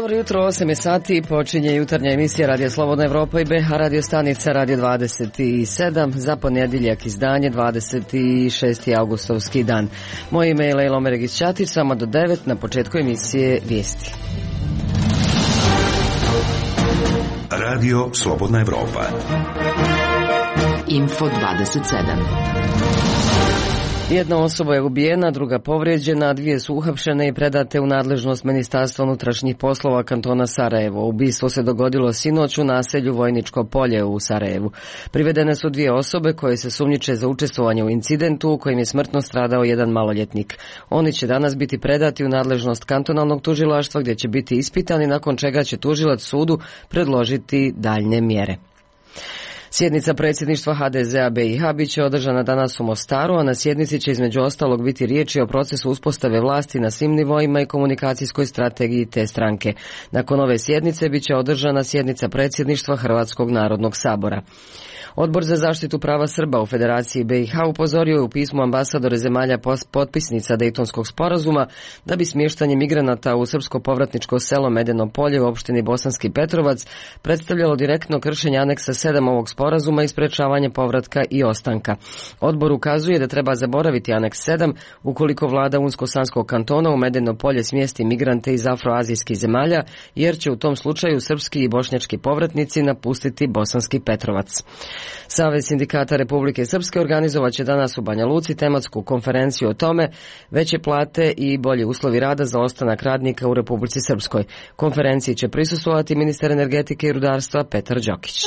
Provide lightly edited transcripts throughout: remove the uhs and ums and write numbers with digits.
Dobro jutro, 8 sati, počinje jutarnja emisija Radio Slobodna Evropa i BH radio stanica Radio 27 za ponedjeljak izdanje 26. augustovski dan. Moje ime je Lejla Omeregić-Ćatić, samo do 9 na početku emisije Vijesti. Radio Slobodna Evropa. Info 27. Jedna osoba je ubijena, druga povrijeđena, dvije su uhapšene i predate u nadležnost Ministarstva unutrašnjih poslova kantona Sarajevo. Ubistvo se dogodilo sinoć u naselju Vojničko polje u Sarajevu. Privedene su dvije osobe koje se sumnjiče za učestvovanje u incidentu u kojem je smrtno stradao jedan maloljetnik. Oni će danas biti predati u nadležnost kantonalnog tužilaštva gdje će biti ispitani, nakon čega će tužilac sudu predložiti daljnje mjere. Sjednica predsjedništva HDZ-a BiH bit će održana danas u Mostaru, a na sjednici će između ostalog biti riječi o procesu uspostave vlasti na svim nivoima i komunikacijskoj strategiji te stranke. Nakon ove sjednice bit će održana sjednica predsjedništva Hrvatskog narodnog sabora. Odbor za zaštitu prava Srba u Federaciji BiH upozorio je u pismu ambasadore zemalja potpisnica Dejtonskog sporazuma da bi smještanje migranata u srpsko povratničko selo Medeno polje u opštini Bosanski Petrovac predstavljalo direktno kršenje aneksa 7 ovog sporazuma i sprečavanje povratka i ostanka. Odbor ukazuje da treba zaboraviti aneks 7 ukoliko vlada Unsko-Sanskog kantona u Medeno polje smjesti migrante iz afroazijskih zemalja, jer će u tom slučaju srpski i bošnjački povratnici napustiti Bosanski Petrovac. Savez sindikata Republike Srpske organizovat će danas u Banja Luci tematsku konferenciju o tome, veće plate i bolji uslovi rada za ostanak radnika u Republici Srpskoj. Konferenciji će prisustvovati ministar energetike i rudarstva Petar Đokić.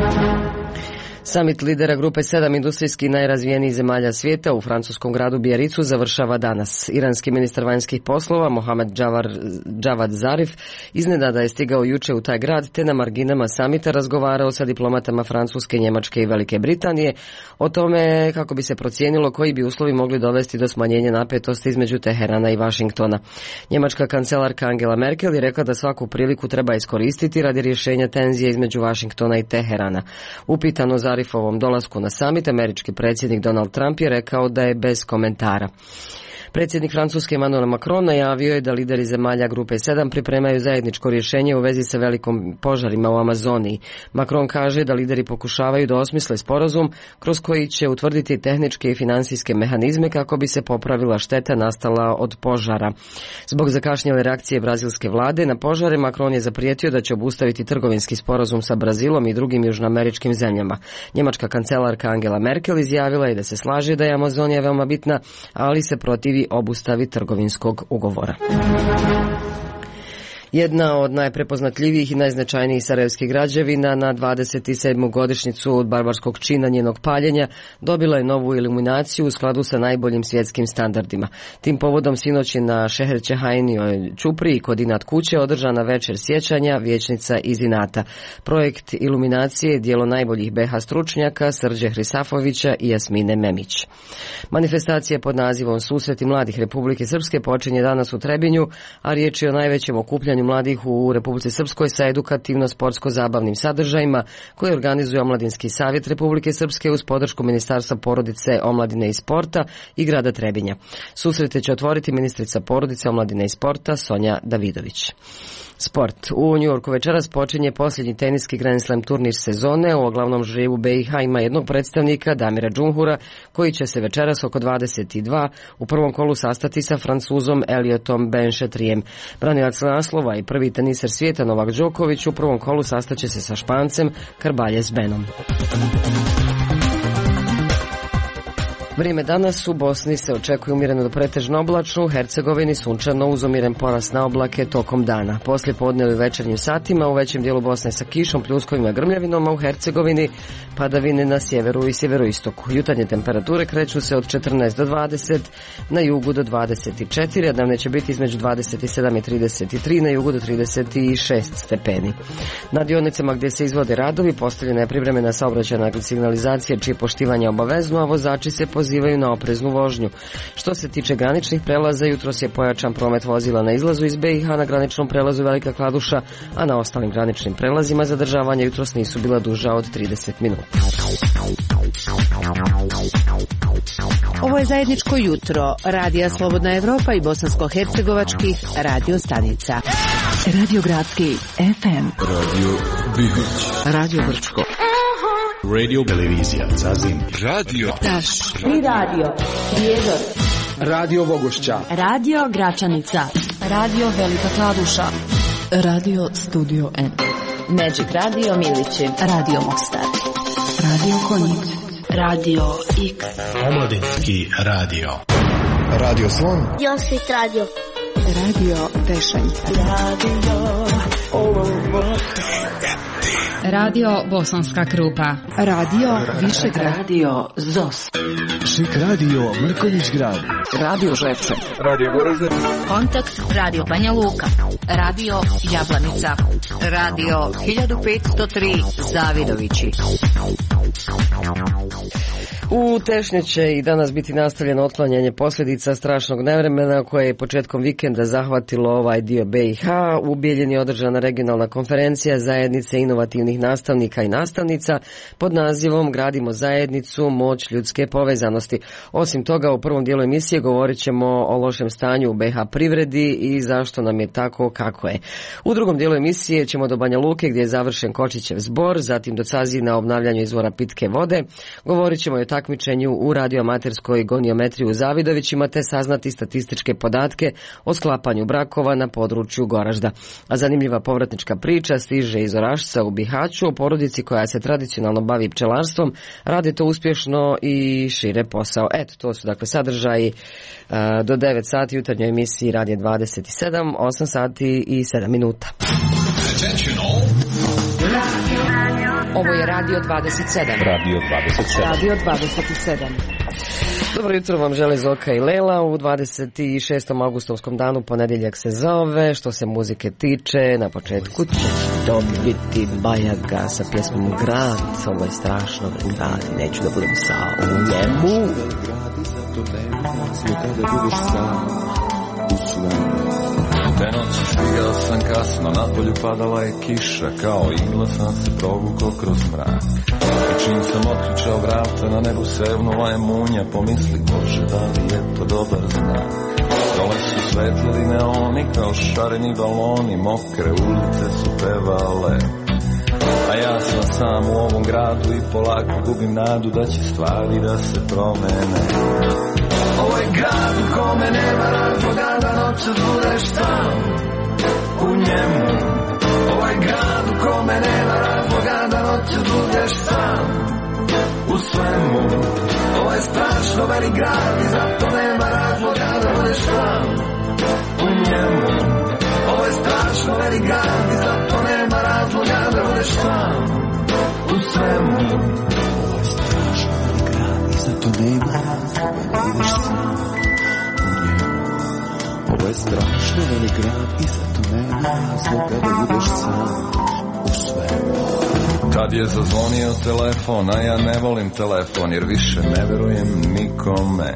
Samit lidera grupe 7 industrijski najrazvijenijih zemalja svijeta u francuskom gradu Bijaricu završava danas. Iranski ministar vanjskih poslova Mohamed Javad Zarif iznenada je stigao juče u taj grad te na marginama samita razgovarao sa diplomatama Francuske, Njemačke i Velike Britanije o tome kako bi se procijenilo koji bi uslovi mogli dovesti do smanjenja napetosti između Teherana i Vašingtona. Njemačka kancelarka Angela Merkel je rekla da svaku priliku treba iskoristiti radi rješenja tenzije između Vašingtona i Teherana. Upitano Zarifovom dolasku na samit, američki predsjednik Donald Trump je rekao da je bez komentara. Predsjednik Francuske Emmanuel Macron najavio je da lideri zemalja grupe 7 pripremaju zajedničko rješenje u vezi sa velikom požarima u Amazoniji. Macron kaže da lideri pokušavaju da osmisle sporazum kroz koji će utvrditi tehničke i financijske mehanizme kako bi se popravila šteta nastala od požara. Zbog zakašnjele reakcije brazilske vlade na požare, Macron je zaprijetio da će obustaviti trgovinski sporazum sa Brazilom i drugim južnoameričkim zemljama. Njemačka kancelarka Angela Merkel izjavila je da se slaže da je Amazonija veoma bitna, ali se protivi obustavi trgovinskog ugovora. Jedna od najprepoznatljivijih i najznačajnijih sarajevskih građevina na 27. godišnjicu od barbarskog čina njenog paljenja dobila je novu iluminaciju u skladu sa najboljim svjetskim standardima. Tim povodom sinoć je na Šeherčehajnijoj ćupriji kod Inat kuće održana večer sjećanja vječnica iz Inata. Projekt iluminacije je djelo najboljih BH stručnjaka Srđe Hrisafovića i Jasmine Memić. Manifestacija pod nazivom Susreti mladih Republike Srpske počinje danas u Trebinju, a riječ je o najvećem okupljanju mladih u Republici Srpskoj sa edukativno-sportsko-zabavnim sadržajima koje organizuje Omladinski savjet Republike Srpske uz podršku Ministarstva porodice, omladine i sporta i grada Trebinja. Susrete će otvoriti ministrica porodice, omladine i sporta Sonja Davidović. Sport. U Njujorku večeras počinje posljednji teniski Grand Slam turnir sezone. U glavnom žrebu BiH ima jednog predstavnika, Damira Džumhura, koji će se večeras oko 22 u prvom kolu sastati sa Francuzom Eliotom Benšetrijem. Branilac naslova i prvi teniser svijeta Novak Đoković u prvom kolu sastaće se sa Špancem Carballes Benom. Vrijeme danas u Bosni se očekuje umjereno do pretežno oblačno, u Hercegovini sunčano uz umjeren porast na oblake tokom dana. Poslije podne u večernjim satima u većem dijelu Bosne sa kišom, pljuskovima i grmljavinom, a u Hercegovini padavine na sjeveru i sjeveroistoku. Jutarnje temperature kreću se od 14 do 20, na jugu do 24, a dnevne će biti između 27 i 33, na jugu do 36 stepeni. Na dionicama gdje se izvode radovi postavljena je privremena saobraćajna signalizacija čije poštivanje je obavezno, a vozači se pozivaju na opreznu vožnju. Što se tiče graničnih prelaza, jutros je pojačan promet vozila na izlazu iz BiH na graničnom prelazu Velika Kladuša, a na ostalim graničnim prelazima zadržavanja jutros nisu bila duža od 30 minuta. Ovo je zajedničko jutro Radija Slobodna Evropa i bosansko-hercegovačkih radio stanica. Radio Gradski FM, Radio Bihać, Radio Brčko, Radio Televizija Zazim, Radio Taš i Radio Prijedor, Radio Bogošća, Radio Gračanica, Radio Velika Kladuša, Radio Studio N, Magic Radio Milići, Radio Mostar, Radio Konjic, Radio X, Omladinski radio, Radio Slon, Josvit radio, Radio Pešanica, Radio Bosanska Krupa, Radio Višegrad, Radio Zos, Šik Radio Mrkonjić Grad, Radio Žepče, Radio Goražde, Kontakt Radio Banja Luka, Radio Jablanica, Radio 1503 Zavidovići. U Tešnje će i danas biti nastavljeno otklanjanje posljedica strašnog nevremena koje je početkom vikenda zahvatilo ovaj dio BiH. U Bijeljini je održana regionalna konferencija zajednice inovativnih nastavnika i nastavnica pod nazivom Gradimo zajednicu, moć ljudske povezanosti. Osim toga, u prvom dijelu emisije govorit ćemo o lošem stanju u BiH privredi i zašto nam je tako kako je. U drugom dijelu emisije ćemo do Banja Luke gdje je završen Kočićev zbor, zatim do Cazije na obnavljanju izvora pitke vode. Govorit ćemo i o takmičenju u radioamaterskoj goniometriji u Zavidovićima te saznati statističke podatke o sklapanju brakova na području Goražda. A zanimljiva povratnička priča stiže iz Orašca u Bihaću o porodici koja se tradicionalno bavi pčelarstvom, radi to uspješno i šire posao. Eto, to su dakle sadržaji do 9 sati u jutarnjoj emisiji Radija 27, 8 sati i 7 minuta. Ovo je Radio 27. Radio 27. Radio 27. Dobro jutro vam žele Zoka i Lela u 26. augustovskom danu, ponedjeljak se zove. Što se muzike tiče, na početku će dobiti Bajaga sa pjesmom Grad. Ovo je strašno grad, neću da budem sam u njemu. Te noći stigao sam kasno, napolju padala je kiša, kao igla sam se provukao kroz mrak. I čim sam otključao vrata, na nebu sevnula je munja, pomisli Bože da li je to dobar znak. Dole su svetlili neoni kao šareni baloni, mokre ulice su pevale. A ja sam sam u ovom gradu i polako gubim nadu da će stvari da se promene. Ovo je grad u kome nema razloga da noćas budeš sam u njemu. Ovo je grad u kome nema razloga da noćas budeš sam u svemu. Ovo je strašno velik grad i zato nema razloga da budeš sam u njemu. Ovo je strašno velik grad i zato nema razloga da budeš sam u svemu. Ovo je strašno velik grad i zato nema razloga da budeš sam u njemu. Ovo je strašno velik grad i zato nema razloga da budeš sam u svemu. Tad je zazvonio telefon, a ja ne volim telefon jer više ne verujem nikome.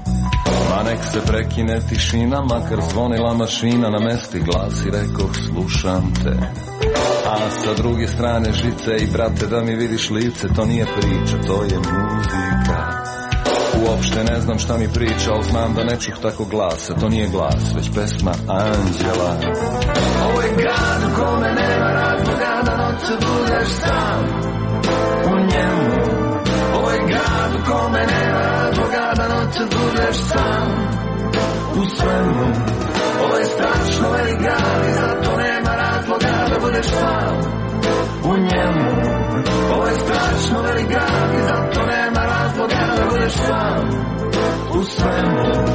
Ma nek se prekine tišina, makar zvonila mašina, na mesti glas i rekoh slušam te. A sa druge strane žice i brate da mi vidiš lice, to nije priča, to je muzika. Uopšte ne znam šta mi priča, ali znam da ne čuh tako glasa, to nije glas, već pesma anđela. Ovo je grad u kome nema razloga da noću budeš sam u njemu. Ovo je grad u kome nema razloga da noću budeš sam u svemu. Ovo je strašno velik grad i zato nema razloga da budeš sam u njemu. Ovo je strašno velik grad i zato nema razloga da budeš sam u svemu.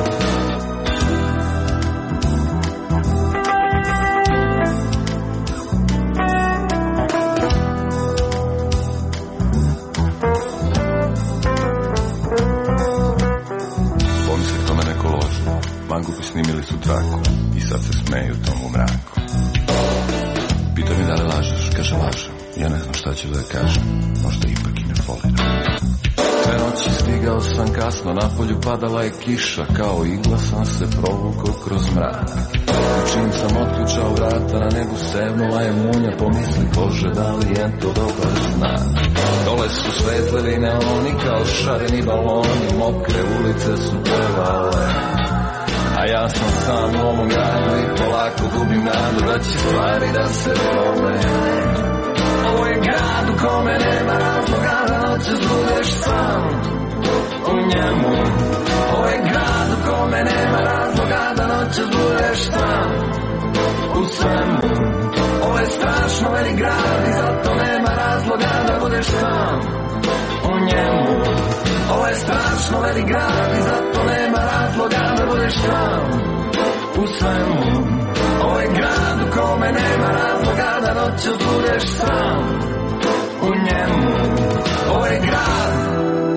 Mangupi snimili su traku i sad se smeju tomu mraku. Pita mi da li lažeš, kaže lažem. Ja ne znam šta ću da kažem, možda ipak i ne foliram. Te noći stigao sam kasno, napolju padala je kiša, kao igla sam se provukao kroz mrak. Čim sam otključao vrata, na nebu sevnula je munja, pomisli Bože da li je to dobar znak. Dole su svetlili neoni kao šareni baloni, mokre ulice su pevale. A ja sam sam u ovom gradu i polako gubim nadu da će stvari da se promene. Ovo je grad u kome nema razloga da noćas budeš sam u njemu. Ovo je grad u kome nema razloga da noćas budeš sam u svemu. Ovo je strašno velik grad i zato nema razloga da budeš sam u njemu. Ovo je strašno velik grad i zato nema razloga da budeš sam u svemu. Ovo je grad u kome nema razloga da noćas budeš sam u njemu. Ovo je grad.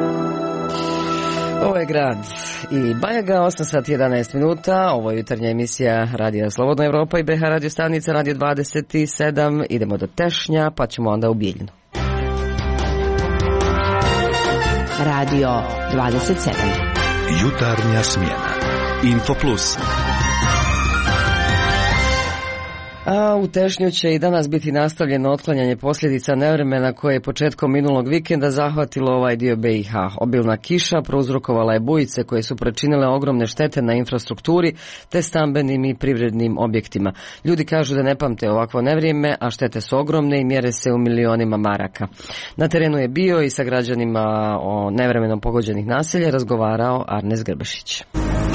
Ovo je grad i Bajaga, 8 sati 11 minuta, ovo je jutarnja emisija Radija Slobodna Evropa i BH radio stanica Radio 27, idemo do Tešnja pa ćemo onda u Bijeljinu. Radio 27. Jutarnja smjena. Info Plus. A u Tešnju će i danas biti nastavljeno otklanjanje posljedica nevremena koje je početkom minulog vikenda zahvatilo ovaj dio BiH. Obilna kiša prouzrokovala je bujice koje su pričinile ogromne štete na infrastrukturi te stambenim i privrednim objektima. Ljudi kažu da ne pamte ovakvo nevrijeme, a štete su ogromne i mjere se u milionima maraka. Na terenu je bio i sa građanima o nevremenom pogođenih naselja razgovarao Arnes Grbešić.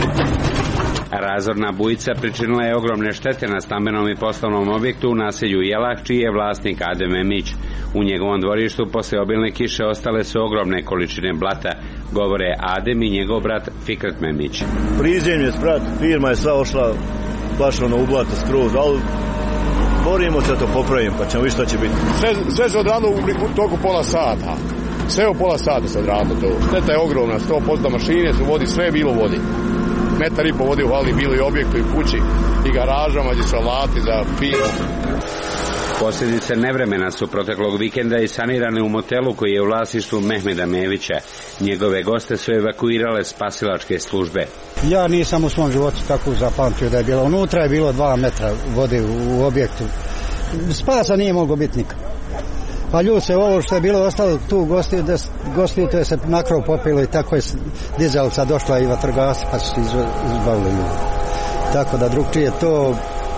Razorna bujica pričinila je ogromne štete na stambenom i poslovnom objektu u naselju Jelah, čiji je vlasnik Adem Emić. U njegovom dvorištu posle obilne kiše ostale su ogromne količine blata, govore Adem i njegov brat Fikret Memić. Prizemlje, sprat, firma je sva ošla baš u blato skroz, ali borimo se da to popravimo, pa ćemo vidjeti šta će biti. Sve se odradilo u toku pola sata. Sve u pola sata se odradilo to. Šteta je ogromna, 100% mašine su vodi, sve je bilo vodi. Metar i po vodi u hali, bilo i objektu i kući i garažama gdje su alati za firmu. Posljedice nevremena su proteklog vikenda i sanirane u motelu koji je u vlasništvu Mehmeda Mevića. Njegove goste su evakuirale spasilačke službe. Ja nisam u svom životu tako zapamtio da je bilo. Unutra je bilo 2 metra vode u objektu. Spasa nije moglo biti nikad. Pa ljudi se ovo što je bilo ostalo tu gostiju, to je se na krov popilo i tako je dizalica došla i vatrogasci pa su se izbavili ljudi. Tako da drugčije to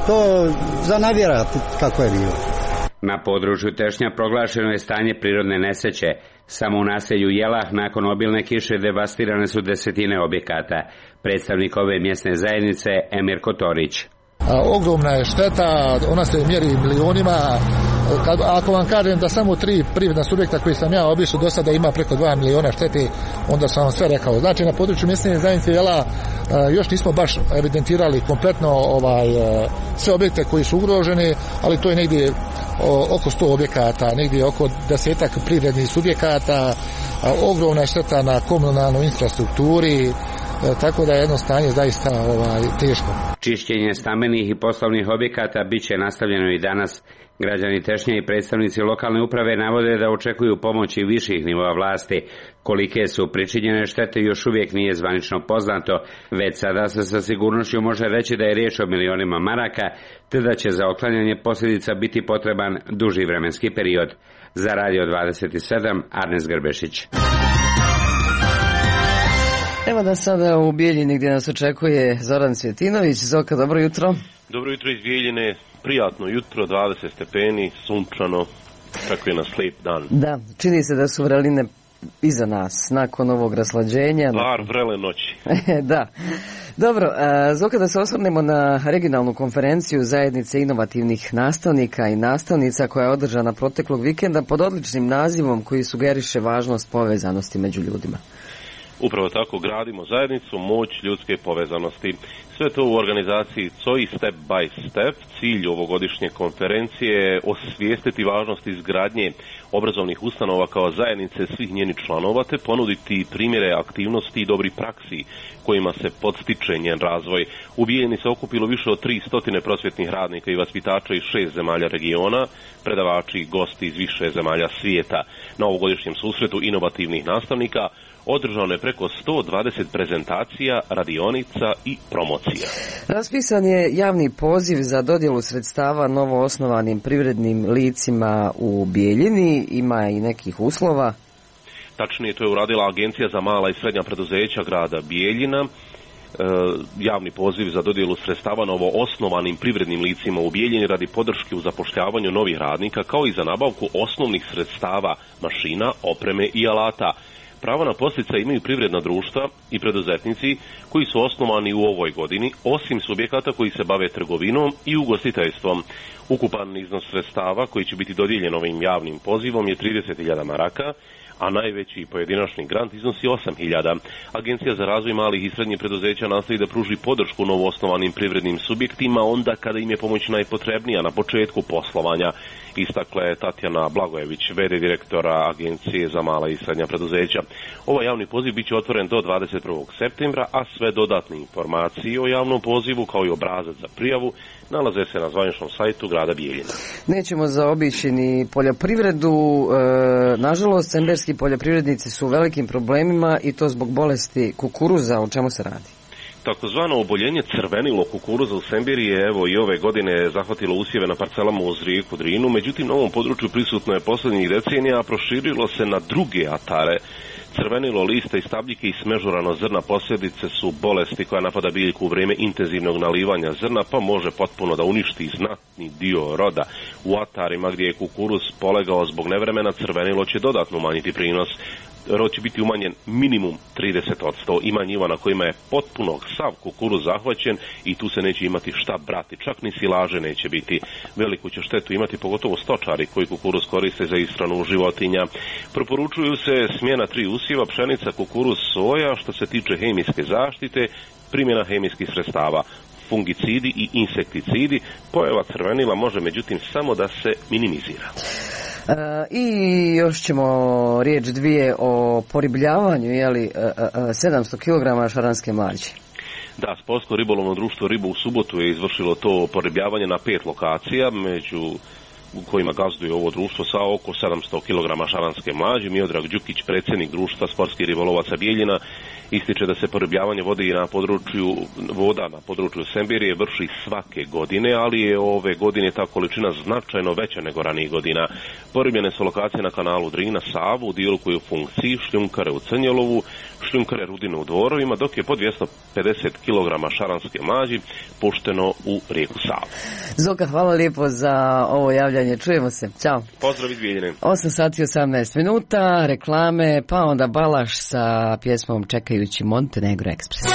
za navjerati kako je bilo. Na području Tešnja proglašeno je stanje prirodne nesreće. Samo u naselju Jelah nakon obilne kiše devastirane su desetine objekata. Predstavnik ove mjesne zajednice Emir Kotorić. Ogromna je šteta, ona se mjeri milionima. Ako vam kažem da samo 3 privredna subjekta koji sam ja obišao do sada ima preko 2 miliona štete, onda sam vam sve rekao. Znači na području mjesne zajednice Jela još nismo baš evidentirali kompletno sve objekte koji su ugroženi, ali to je negdje oko 100 objekata, negdje oko 10-ak privrednih subjekata, ogromna je šteta na komunalnoj infrastrukturi, tako da je jedno stanje zaista teško. Čišćenje stambenih i poslovnih objekata bit će nastavljeno i danas. Građani Tešnja i predstavnici lokalne uprave navode da očekuju pomoći viših nivoa vlasti. Kolike su pričinjene štete još uvijek nije zvanično poznato, već sada se sa sigurnošću može reći da je riječ o milionima maraka, te da će za otklanjanje posljedica biti potreban duži vremenski period. Za Radio 27, Arnes Grbešić. Evo da sada u Bijeljini gdje nas očekuje Zoran Cvjetinović. Zoka, dobro jutro. Dobro jutro iz Bijeljine, prijatno jutro, 20 stepeni, sunčano, kako je na slijep dan. Da, čini se da su vreline iza nas, nakon ovog raslađenja. Bar vrele noći. Da. Dobro, Zoka, da se osvrnemo na regionalnu konferenciju zajednice inovativnih nastavnika i nastavnica koja je održana proteklog vikenda pod odličnim nazivom koji sugeriše važnost povezanosti među ljudima. Upravo tako, gradimo zajednicu, moć ljudske povezanosti. Sve to u organizaciji COI Step by Step. Cilj ovogodišnje konferencije je osvijestiti važnost izgradnje obrazovnih ustanova kao zajednice svih njenih članova, te ponuditi primjere aktivnosti i dobri praksi kojima se podstiče njen razvoj. U Bijeljini se okupilo više od 300 prosvjetnih radnika i vaspitača iz 6 zemalja regiona, predavači i gosti iz više zemalja svijeta. Na ovogodišnjem susretu inovativnih nastavnika Održano je preko 120 prezentacija, radionica i promocija. Raspisan je javni poziv za dodjelu sredstava novoosnovanim privrednim licima u Bijeljini. Ima i nekih uslova. Tačnije, to je uradila Agencija za mala i srednja preduzeća grada Bijeljina. Javni poziv za dodjelu sredstava novoosnovanim privrednim licima u Bijeljini radi podrške u zapošljavanju novih radnika, kao i za nabavku osnovnih sredstava, mašina, opreme i alata. Pravo na podsticaj imaju privredna društva i preduzetnici koji su osnovani u ovoj godini, osim subjekata koji se bave trgovinom i ugostiteljstvom. Ukupan iznos sredstava koji će biti dodijeljen ovim javnim pozivom je 30.000 maraka, a najveći pojedinačni grant iznosi 8.000. Agencija za razvoj malih i srednjih preduzeća nastoji da pruži podršku novoosnovanim privrednim subjektima onda kada im je pomoć najpotrebnija na početku poslovanja. Istakla je Tatjana Blagojević, v.d. direktora Agencije za mala i srednja preduzeća. Ovaj javni poziv biće otvoren do 21. septembra, a sve dodatne informacije o javnom pozivu kao i obrazac za prijavu nalaze se na zvaničnom sajtu grada Bijeljina. Nećemo zaobići ni poljoprivredu. Nažalost, semberski poljoprivrednici su u velikim problemima i to zbog bolesti kukuruza. O čemu se radi? Takozvano oboljenje crvenilo kukuruza u Sembiri je evo i ove godine zahvatilo usjeve na parcelama uz rijeku Drinu, međutim na ovom području prisutno je posljednjih decenija, a proširilo se na druge atare. Crvenilo, liste i stabljike i smežurano zrna posljedice su bolesti koja napada biljku u vrijeme intenzivnog nalivanja zrna, pa može potpuno da uništi znatni dio roda. U atarima gdje je kukuruz polegao zbog nevremena, crvenilo će dodatno umanjiti prinos. Rod će biti umanjen minimum 30%. Ima njiva na kojima je potpuno sav kukuruz zahvaćen i tu se neće imati šta brati, čak ni silaže neće biti. Veliku će štetu imati pogotovo stočari koji kukuruz koriste za ishranu životinja. Proporučuju se smjena 3 usjeva, pšenica, kukuruz, soja. Što se tiče hemijske zaštite, primjena hemijskih sredstava, fungicidi i insekticidi. Pojava crvenila može međutim samo da se minimizira. I još ćemo riječ dvije o poribljavanju, 700 kg šaranske mlađe. Da, Sportsko ribolovno društvo Riba u subotu je izvršilo to poribljavanje na 5 lokacija, među kojima gazduje ovo društvo sa oko 700 kg šaranske mlađe. Miodrag Đukić, predsjednik društva sportskih ribolovaca Bijeljina, ističe da se poribljavanje voda na području Sembirije vrši svake godine, ali je ove godine ta količina značajno veća nego ranijih godina. Poribljene su lokacije na kanalu Drina, Savu, u dijelu koji je u funkciji, šljunkare u Crnjelovu, šljunkare Rudine u Dvorovima, dok je po 250 kg šaranske mlađi pušteno u rijeku Savu. Zoka, hvala lijepo za ovo javljanje. Čujemo se. Ćao. Pozdrav iz Bijeljine. 8 sati 18 minuta, reklame, pa onda Balaš sa pjesmom Čekajući Montenegro Express.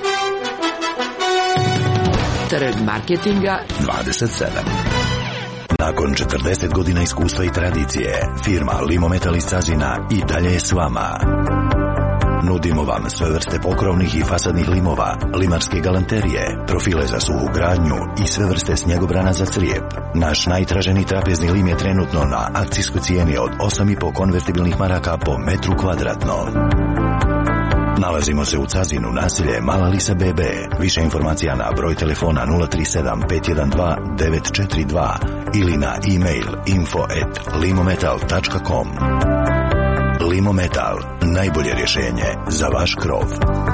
Trg marketinga 27. Nakon 40 godina iskustva i tradicije, firma Limometal iz Cazina i dalje je s vama. Nudimo vam sve vrste pokrovnih i fasadnih limova, limarske galanterije, profile za suhu gradnju i sve vrste snjegobrana za crijep. Naš najtraženiji trapezni lim je trenutno na akcijskoj cijeni od 8,5 konvertibilnih maraka po metru kvadratno. Nalazimo se u Cazinu, naselje Mala Lisa BB. Više informacija na broj telefona 037 512 942 ili na e-mail info@limometal.com. Limometal, najbolje rješenje za vaš krov.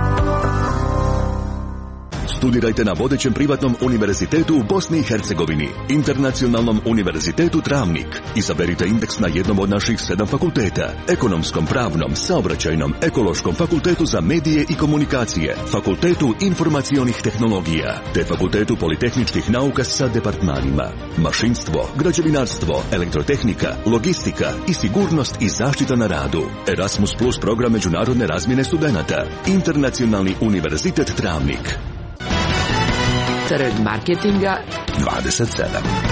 Studirajte na vodećem privatnom univerzitetu u Bosni i Hercegovini, Internacionalnom univerzitetu Travnik. Izaberite indeks na jednom od naših 7 fakulteta: ekonomskom, pravnom, saobraćajnom, ekološkom, fakultetu za medije i komunikacije, fakultetu informacionih tehnologija, te fakultetu politehničkih nauka sa departmanima mašinstvo, građevinarstvo, elektrotehnika, logistika i sigurnost i zaštita na radu. Erasmus Plus program međunarodne razmjene studenata. Internacionalni univerzitet Travnik. Trg marketinga 27.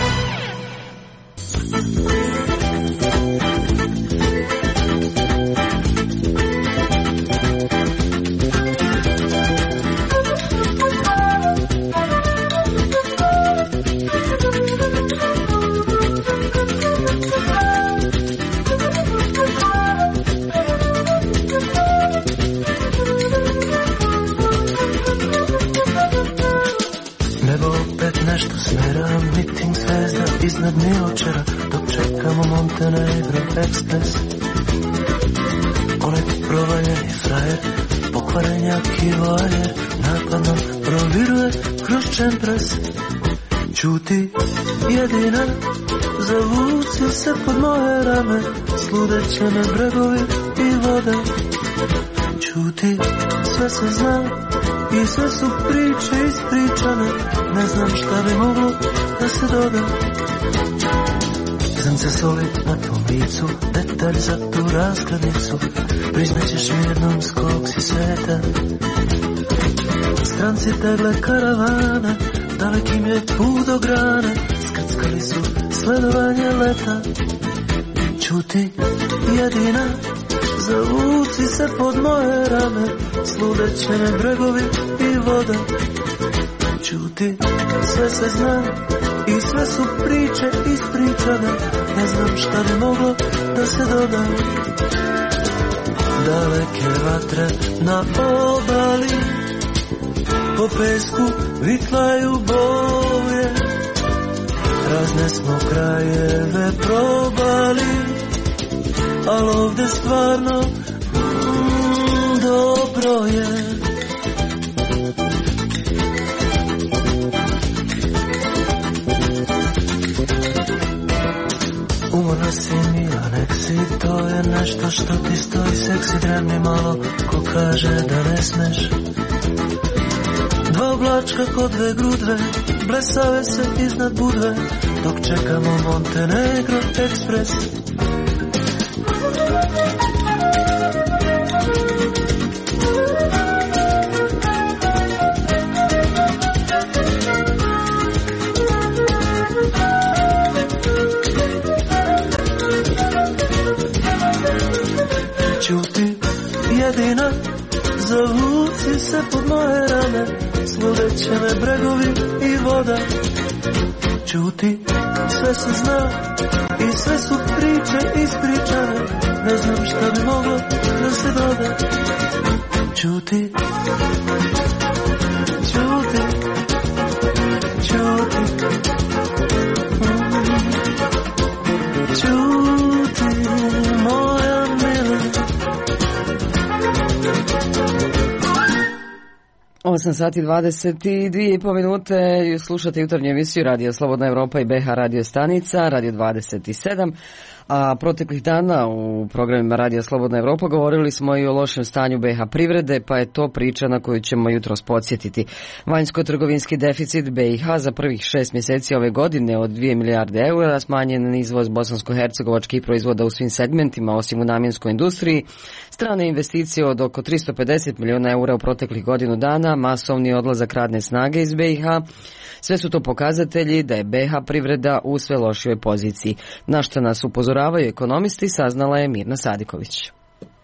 Nešto smeram, miting zvezda iznad Miločara, dok čekamo Montenegro Express. Onaj provaljeni frajer, pokvarenjak i voajer, napadno proviruje kroz čempres. Čuti jedina, zavuci se pod moje rame, sludeće me bregovi i voda. Čuti, sve se zna i sve su priče ispričane, ne znam šta bi moglo da se doda. Zrnce soli na tvom licu, detalj za tu raskladnicu, priznaćeš mi jednom s kog si sveta. Stranci tegle karavane, dalekim je put do grane, skrckali su sledovanje leta. Čuti jedina, zavuci se pod moje rame, sludeće me bregovi i voda. Čuti, sve se zna i sve su priče ispričane, ne znam šta bi moglo da se doda. Daleke vatre na obali, po pesku vitlaju boje, razne smo krajeve probali, al ovde stvarno dobro je. Umorna si mila, nek si, to je nešto što ti stoji, seksi dremni malo, ko kaže da ne smeš. Dva oblačka kod dve grudve, blesave se iznad budve, dok čekamo Montenegro Ekspres. Čuti jedina, zavuci se pod moje rame, sludeće me bregovi i voda. Čuti, sve se zna i sve su priče ispričane, ne znam šta bi moglo da se doda. Čuti, čuti, čuti, čuti, moja mila. 8 sati 22,5 minute, slušate jutarnju emisiju Radio Slobodna Evropa i BH Radio stanica, Radio 27, a proteklih dana u programima Radio Slobodna Evropa govorili smo i o lošem stanju BH privrede, pa je to priča na koju ćemo jutros podsjetiti. Vanjsko-trgovinski deficit BiH za prvih 6 mjeseci ove godine od 2 milijarde eura, smanjen izvoz bosansko-hercegovačkih proizvoda u svim segmentima osim u namjenskoj industriji, strane investicije od oko 350 miliona eura u proteklih godinu dana, masovni odlazak radne snage iz BiH. Sve su to pokazatelji da je BiH privreda u sve lošijoj poziciji. Na što nas upozoravaju ekonomisti, saznala je Mirna Sadiković.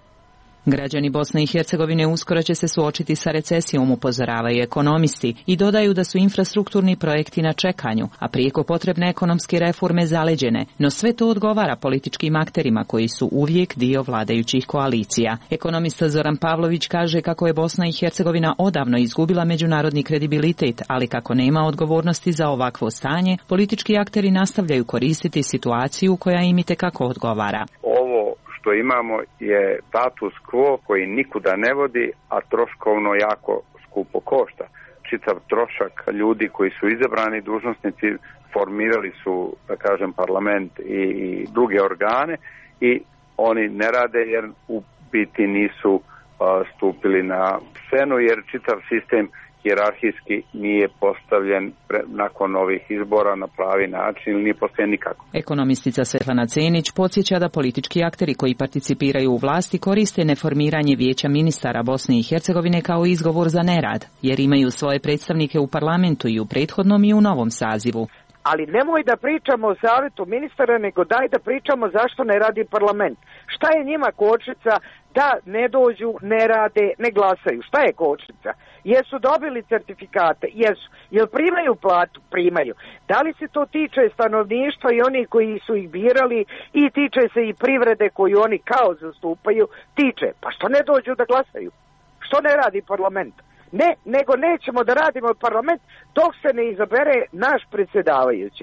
Građani Bosne i Hercegovine uskoro će se suočiti sa recesijom, upozoravaju ekonomisti i dodaju da su infrastrukturni projekti na čekanju, a prijeko potrebne ekonomske reforme zaleđene, no sve to odgovara političkim akterima koji su uvijek dio vladajućih koalicija. Ekonomista Zoran Pavlović kaže kako je Bosna i Hercegovina odavno izgubila međunarodni kredibilitet, ali kako nema odgovornosti za ovakvo stanje, politički akteri nastavljaju koristiti situaciju koja im itekako odgovara. Što imamo je status quo koji nikuda ne vodi, a troškovno jako skupo košta. Čitav trošak ljudi koji su izabrani dužnosnici formirali su, da kažem, parlament i druge organe i oni ne rade jer u biti nisu stupili na scenu, jer čitav sistem hijerarhijski nije postavljen nakon ovih izbora na pravi način ili nije postavljen nikako. Ekonomistica Svetlana Cenić podsjeća da politički akteri koji participiraju u vlasti koriste neformiranje vijeća ministara Bosne i Hercegovine kao izgovor za nerad, jer imaju svoje predstavnike u parlamentu i u prethodnom i u novom sazivu. Ali nemoj da pričamo o savjetu ministara, nego daj da pričamo zašto ne radi parlament. Šta je njima kočnica da ne dođu, ne rade, ne glasaju? Šta je kočnica? Jesu dobili certifikate? Jesu. Jel primaju platu? Primaju. Da li se to tiče stanovništva i oni koji su ih birali i tiče se i privrede koju oni kao zastupaju? Tiče. Pa što ne dođu da glasaju? Što ne radi parlament? Ne, nego nećemo da radimo parlament dok se ne izabere naš predsjedavajući.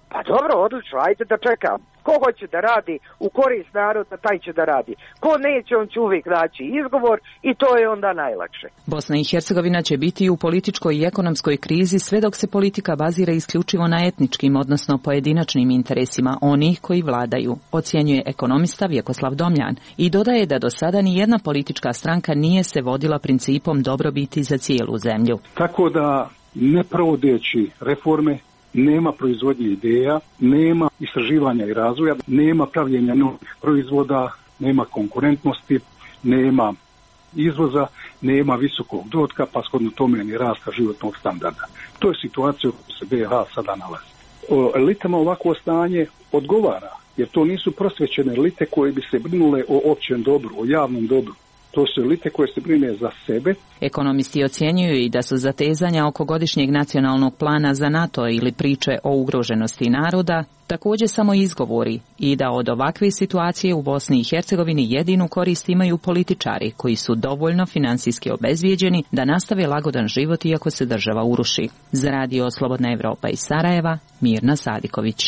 Pa dobro, odlično, ajde da čekam. Ko hoće da radi u korist naroda, taj će da radi. Ko neće, on će uvijek naći izgovor i to je onda najlakše. Bosna i Hercegovina će biti u političkoj i ekonomskoj krizi sve dok se politika bazira isključivo na etničkim, odnosno pojedinačnim interesima onih koji vladaju, ocjenjuje ekonomista Vjekoslav Domljan i dodaje da do sada ni jedna politička stranka nije se vodila principom dobrobiti za cijelu zemlju. Tako da ne provodeći reforme, nema proizvodnje ideja, nema istraživanja i razvoja, nema pravljenja novih proizvoda, nema konkurentnosti, nema izvoza, nema visokog dohotka, pa shodno tome ni rasta životnog standarda. To je situacija u kojoj se BiH sada nalazi. Elitama ovako stanje odgovara, jer to nisu prosvećene elite koje bi se brinule o općem dobru, o javnom dobru. To su elite koje se brine za sebe. Ekonomisti ocjenjuju i da su zatezanja oko godišnjeg nacionalnog plana za NATO ili priče o ugroženosti naroda također samo izgovori i da od ovakve situacije u Bosni i Hercegovini jedinu korist imaju političari koji su dovoljno financijski obezbijeđeni da nastave lagodan život iako se država uruši. Za Radio Slobodna Evropa iz Sarajeva, Mirna Sadiković.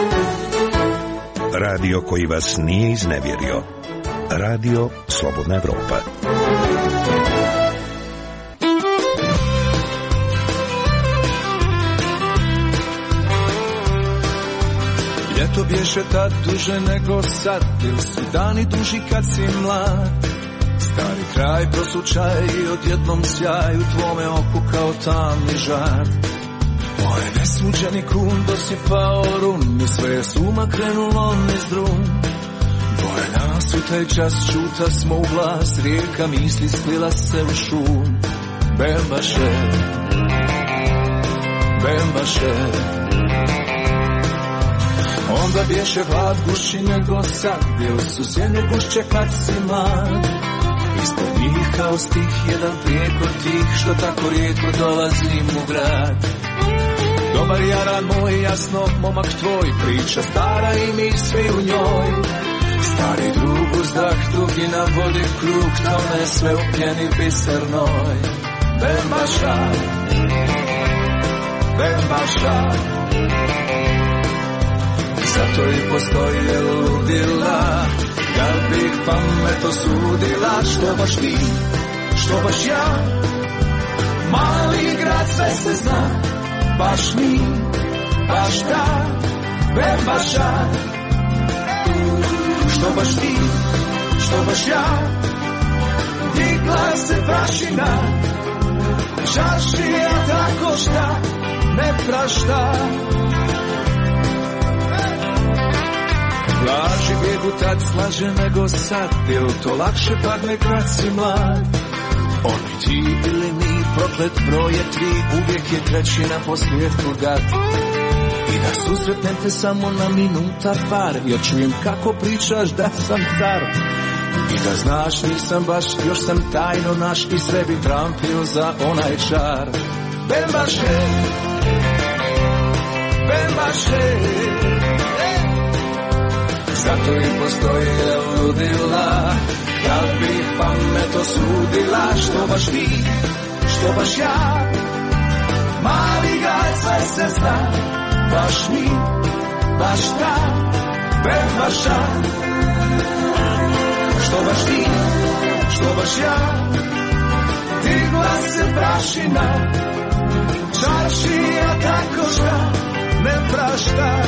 Radio koji vas nije iznevjerio. Radio Slobodna Evropa. Ljeto bješe tad duže nego sad, ili su dani duži kad si mlad. Stari kraj prosučaj i odjednom sjaj u tvome oku kao tamni žar. Moje nesuđeni kun dosipao run i sve je suma krenulo niz drun. Dvoje nas u taj čas čuta smo u glas, rijeka misli sklila se u šum. Bembaše, bembaše. Onda bješe hlad gušći nego sad, bili su zemlje gušće kad si mlad. Ispod njih kao stih jedan prijeko tih, što tako rijetko dolazim u grad. Dobar jaran moj, jasno momak tvoj, priča stara i mi svi u njoj. Stari drug uzdah, dugi na vodi krug, tome sve u pjeni bisernoj. Bembaša, bembaša. Zato i postoje ludila, kad bih pamet osudila. Što baš ti, što baš ja, mali grad sve se zna. Baš mi, baš da, bembaša. Što baš ti, što baš ja, digla se prašina. Čaršija tako šta ne prašta. Laži bijegu tad slaže nego sad, jel to lakše padne kad si mlad? Oni ti ili mi, proklet broje tri, uvijek je trećina posljedku dat. I da susretnem te samo na minuta par, jer čujem kako pričaš da sam car. I da znaš nisam baš, još sam tajno naš i sve bi trampio za onaj čar. Bembaše, bembaše. Zato i postoje ludila, kad bih pamet osudila. Što baš ti, što baš ja, mali grad sve se zna. Baš mi, baš ta, bembaša. Što baš ti, što baš ja, digla se prašina. Čaršija tako šta ne prašta.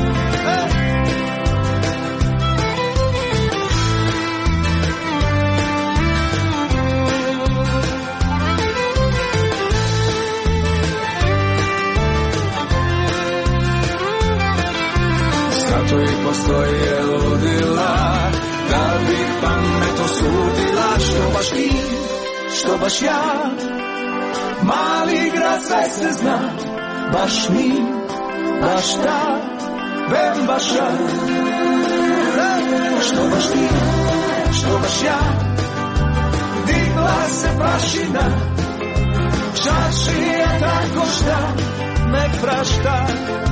Zato i postoje ludila, da bih pamet osudila. Što baš ti, što baš ja, mali grad sve se zna. Baš mi, baš ta, bembaša. Što baš ti, što baš ja, digla se prašina. Čaršija tako šta ne prašta.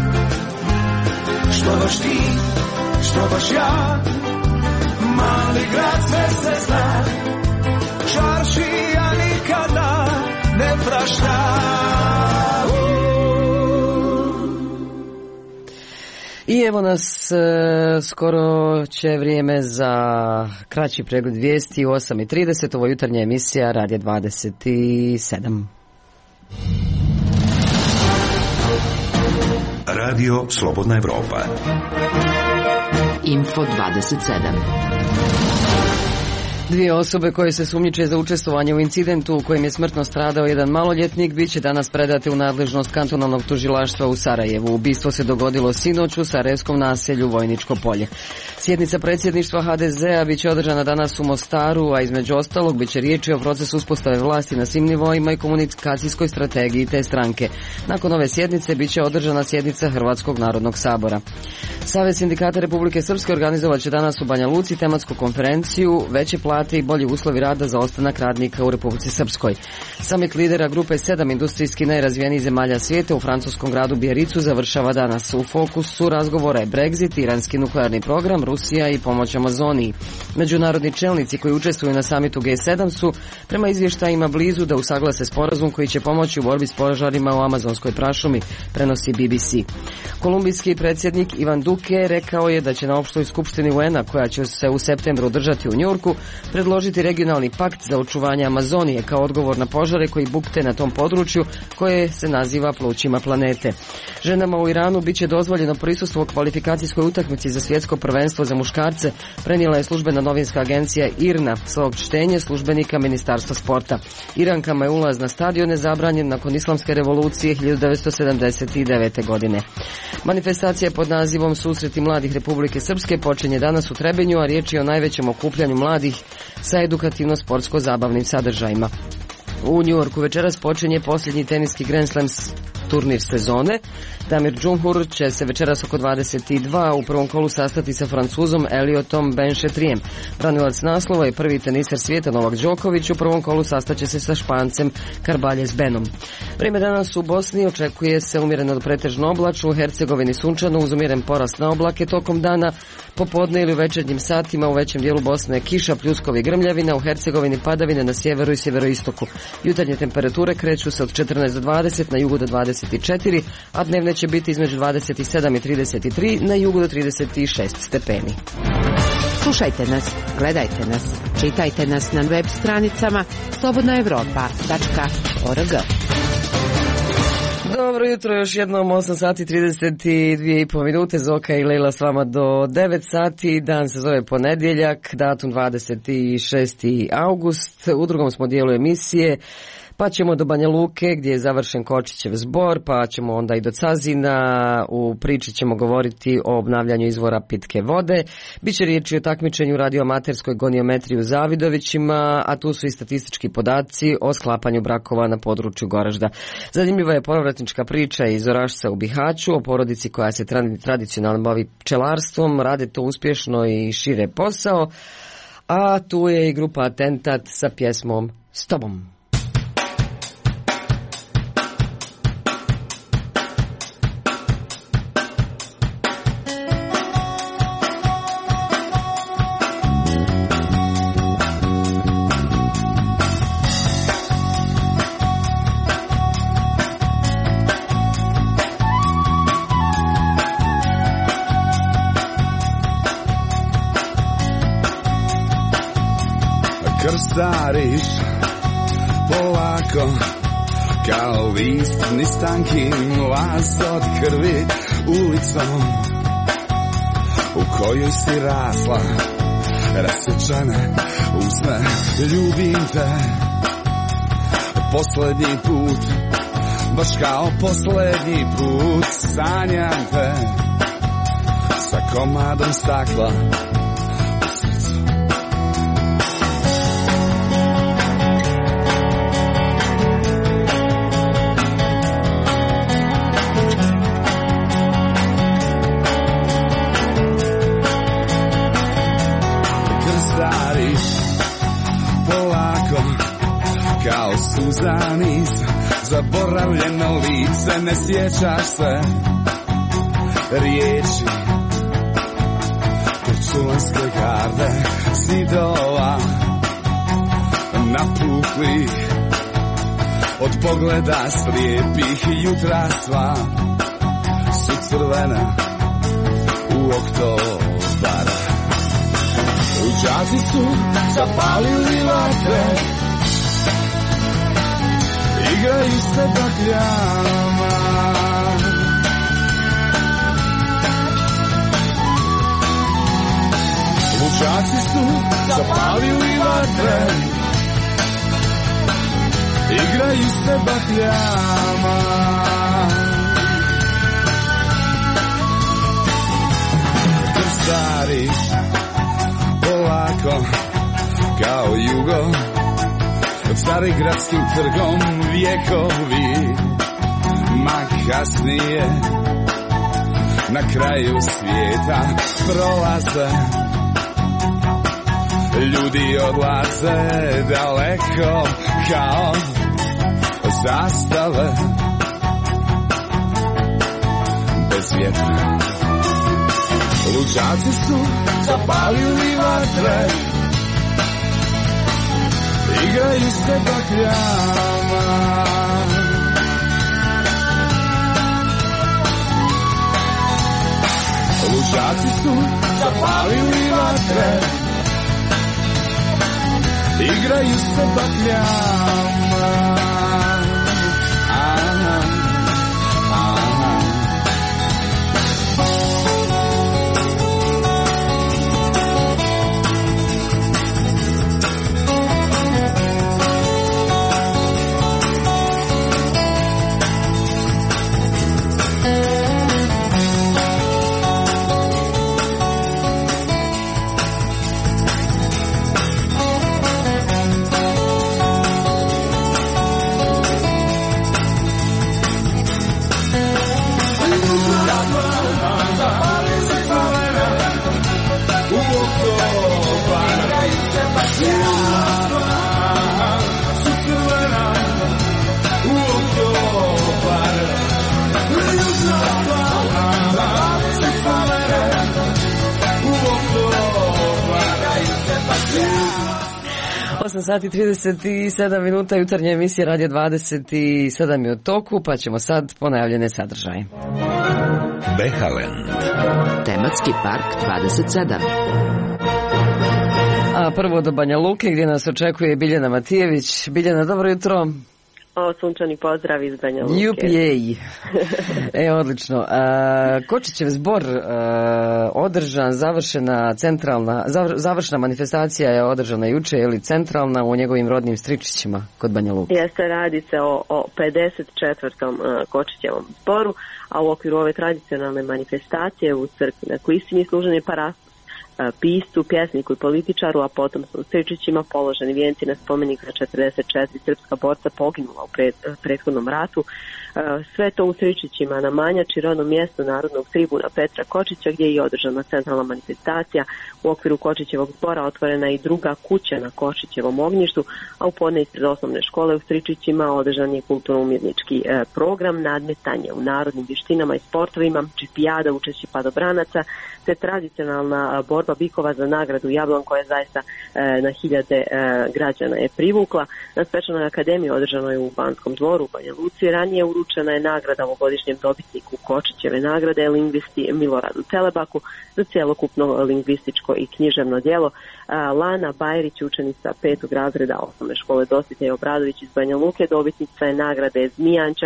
Što baš ti, što baš ja, mali grad sve se zna. Čaršija nikada ne prašta. evo nas, skoro će vrijeme za kraći pregled vijesti u 8:30, ovo jutarnja emisija Radija 27. Radio Slobodna Evropa. Info 27. Dvije osobe koje se sumnjiče za učestvovanje u incidentu u kojem je smrtno stradao jedan maloljetnik bit će danas predate u nadležnost kantonalnog tužilaštva u Sarajevu. Ubistvo se dogodilo sinoć u sarajevskom naselju Vojničko polje. Sjednica predsjedništva HDZ-a bit će održana danas u Mostaru, a između ostalog bit će riječi o procesu uspostave vlasti na svim nivoima i komunikacijskoj strategiji te stranke. Nakon ove sjednice bit će održana sjednica Hrvatskog narodnog sabora. Savez sindikata Republike Srpske organizovat će danas u Banja Luci tematsku konferenciju Veće plate i bolji uslovi rada za ostanak radnika u Republici Srpskoj. Summit lidera grupe 7 industrijski najrazvijenijih zemalja svijeta u francuskom gradu Bijericu završava danas. U fokusu razgovora je Brexit, iranski nuklearni program, Rusija i pomoć Amazoniji. Međunarodni čelnici koji učestvuju na samitu G7 su prema izvještajima blizu da usaglase sporazum koji će pomoći u borbi s požarima u amazonskoj prašumi, prenosi BBC. Kolumbijski predsjednik Ivan Duque rekao je da će na opštoj skupštini UN-a koja će se u septembru održati u Njujorku predložiti regionalni pakt za očuvanje Amazonije kao odgovor na požare koji bukte na tom području koje se naziva plućima planete. Ženama u Iranu bit će dozvoljeno prisustvo u kvalifikacijskoj utakmici za svjetsko prvenstvo za muškarce, prenijela je službena novinska agencija IRNA, saopštenje službenika Ministarstva sporta. Irankama je ulaz na stadione zabranjen nakon islamske revolucije 1979. godine. Manifestacija pod nazivom Susreti mladih Republike Srpske počinje danas u Trebinju, a riječ je o najvećem okupljanju mladih sa edukativno-sportsko-zabavnim sadržajima. U Njujorku večeras počinje posljednji teniski Grand Slam turnir sezone. Damir Džumhur će se večeras oko 22 u prvom kolu sastati sa Francuzom Eliotom Benšetrijem. Branilac naslova i prvi teniser svijeta Novak Đoković u prvom kolu sastaće se sa Špancem Carballes Benom. Vrijeme danas u Bosni očekuje se umjereno do pretežno oblačno, u Hercegovini sunčano uz umjeren porast na oblake tokom dana, popodne ili u večernjim satima u većem dijelu Bosne kiša, pljuskovi i grmljavina, u Hercegovini padavine na sjeveru i sjeveroistoku. Jutarnje temperature kreću se od 14 do 20, na jugu do 24, a dnevne će biti između 27 i 33, na jugu do 36 stepeni. Slušajte nas, gledajte nas, čitajte nas na web stranicama slobodnaevropa.org. Dobro jutro, još jednom 8 sati 32,5 minute, Zoka i Lejla s vama do 9 sati, dan se zove ponedjeljak, datum 26. august, u drugom smo dijelu emisije, pa ćemo do Banja Luke gdje je završen Kočićev zbor, pa ćemo onda i do Cazina, u priči ćemo govoriti o obnavljanju izvora pitke vode, biće riječi o takmičenju radioamaterskoj goniometriji u Zavidovićima, a tu su i statistički podaci o sklapanju brakova na području Goražda. Zanimljiva je povratnička priča iz Orašca u Bihaću o porodici koja se tradicionalno bavi pčelarstvom, rade to uspješno i šire posao, a tu je i grupa Atentat sa pjesmom S tobom. Krstariš polako kao list nistankim last od krvi ulicom u kojoj si rasla rasječene usne ljubim te posljednji put baš kao posljednji put sanjam te sa komadom stakla suzanis, zaboravljeno lice, ne sjećaš se riječi Korčulanske garde, zidova napuklih od pogleda slijepih, jutra sva su crvena oktobar. Luđaci su zapalili vatre, igraju se bakljama. Luđaci su zapalili vatre, igraju se bakljama. Krstari polako kao jugo pod Starigradskim trgom vjekovi, ma kasnije na kraju svijeta prolaze, ljudi odlaze daleko kao zastave bez vjetra. Luđaci su zapalili vatre, igraju se bakljama. Luđaci su zapalili vatre, igraju se bakljama. Sati 37 minuta, jutarnja emisija Radio 27 je u toku, pa ćemo sad po najavljene sadržaje. Behalen. Tematski park 27. A prvo do Banja Luke gdje nas očekuje Biljana Matijević. Biljana, dobro jutro. Sunčani pozdrav iz Banja Luke. UPA. Odlično. Kočićev zbor održan, završna manifestacija je održana juče, je li centralna u njegovim rodnim Stričićima kod Banja Luke? Jeste, radi se o 54. Kočićevom zboru, a u okviru ove tradicionalne manifestacije u crkvi na Klisini služen je parastos piscu, pjesniku i političaru, a potom su u Stričićima položeni vijenci na spomenik za 44 srpska borca poginula u prethodnom ratu. Sve to u Stričićima na Manjači, rodnom mjestu narodnog tribuna Petra Kočića, gdje je i održana centralna manifestacija. U okviru Kočićevog zbora otvorena je i druga kuća na Kočićevom ognjištu, a u podne ispred osnovne škole u Stričićima održan je kulturno-umjetnički program, nadmetanje u narodnim vještinama i sportovima, čipijada, učešće padobranaca, te tradicionalna borba bikova za nagradu Jablan, koja je zaista na hiljade građana je privukla. Na Svečanoj akademiji održano je u Banskom dvoru u Banja Luci. Ranije uručena je nagrada ovogodišnjem dobitniku Kočićeve nagrade, lingvisti Miloradu Telebaku, za cjelokupno lingvističko i književno djelo. Lana Bajrić, učenica 5. razreda osnovne škole Dositej Obradović iz Banja Luke, dobitnica je nagrade Zmijanče,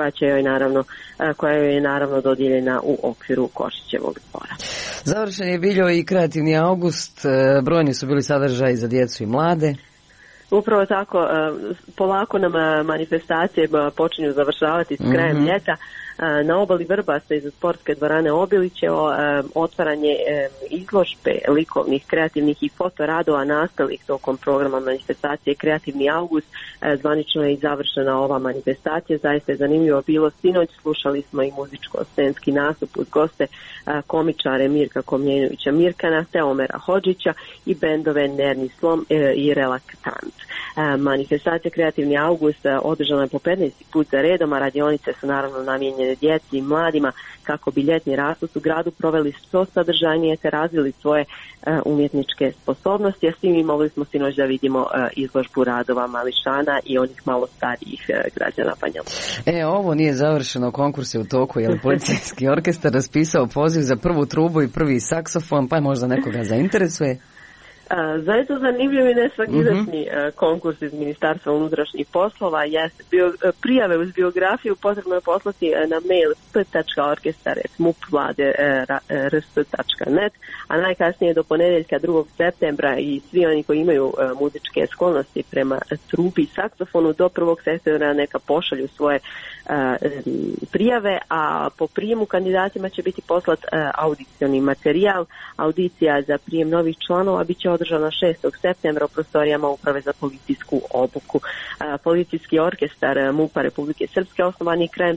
koja joj je naravno dodijeljena u okviru Kočićevog zbora. Završen je bio i kreativni august, brojni su bili sadržaji za djecu i mlade. Upravo tako, polako nam manifestacije počinju završavati s krajem ljeta. Na obali Vrbasa iza sportske dvorane Obilićevo otvaranje izložbe likovnih, kreativnih i fotoradova nastalih tokom programa manifestacije Kreativni august. Zvanično je i završena ova manifestacija. Zaista je zanimljivo bilo sinoć. Slušali smo i muzičko-scenski nastup uz goste komičare Mirka Komljenovića Mirkana, te Omera Hodžića i bendove Nerni slom i Relaktant. Manifestacija Kreativni august održana je po 15. put za redom, a radionice su naravno namijenjene namijenjene djeci i mladima kako bi ljetni raspust u gradu proveli što sadržajnije te razvili svoje umjetničke sposobnosti, a svi mi mogli smo sinoć da vidimo izložbu radova mališana i onih malo starijih građana Banja Luke. Ovo nije završeno, konkurs je u toku, jer policijski orkestar raspisao poziv za prvu trubu i prvi saksofon, pa možda nekoga zainteresuje. Zaista zanimljiv i nesvakidašnji konkurs iz Ministarstva unutrašnjih poslova. Prijave uz biografiju potrebno je poslati na mail p.orkestar@mup.vlade.rs.net, a najkasnije do ponedjeljka 2. septembra i svi oni koji imaju muzičke sklonosti prema trubi i saksofonu do 1. septembra neka pošalju svoje prijave, a po prijemu kandidatima će biti poslat audicioni materijal. Audicija za prijem novih članova bit će održana 6. septembra u prostorijama Uprave za policijsku obuku. Policijski orkestar MUP-a Republike Srpske osnovan je krajem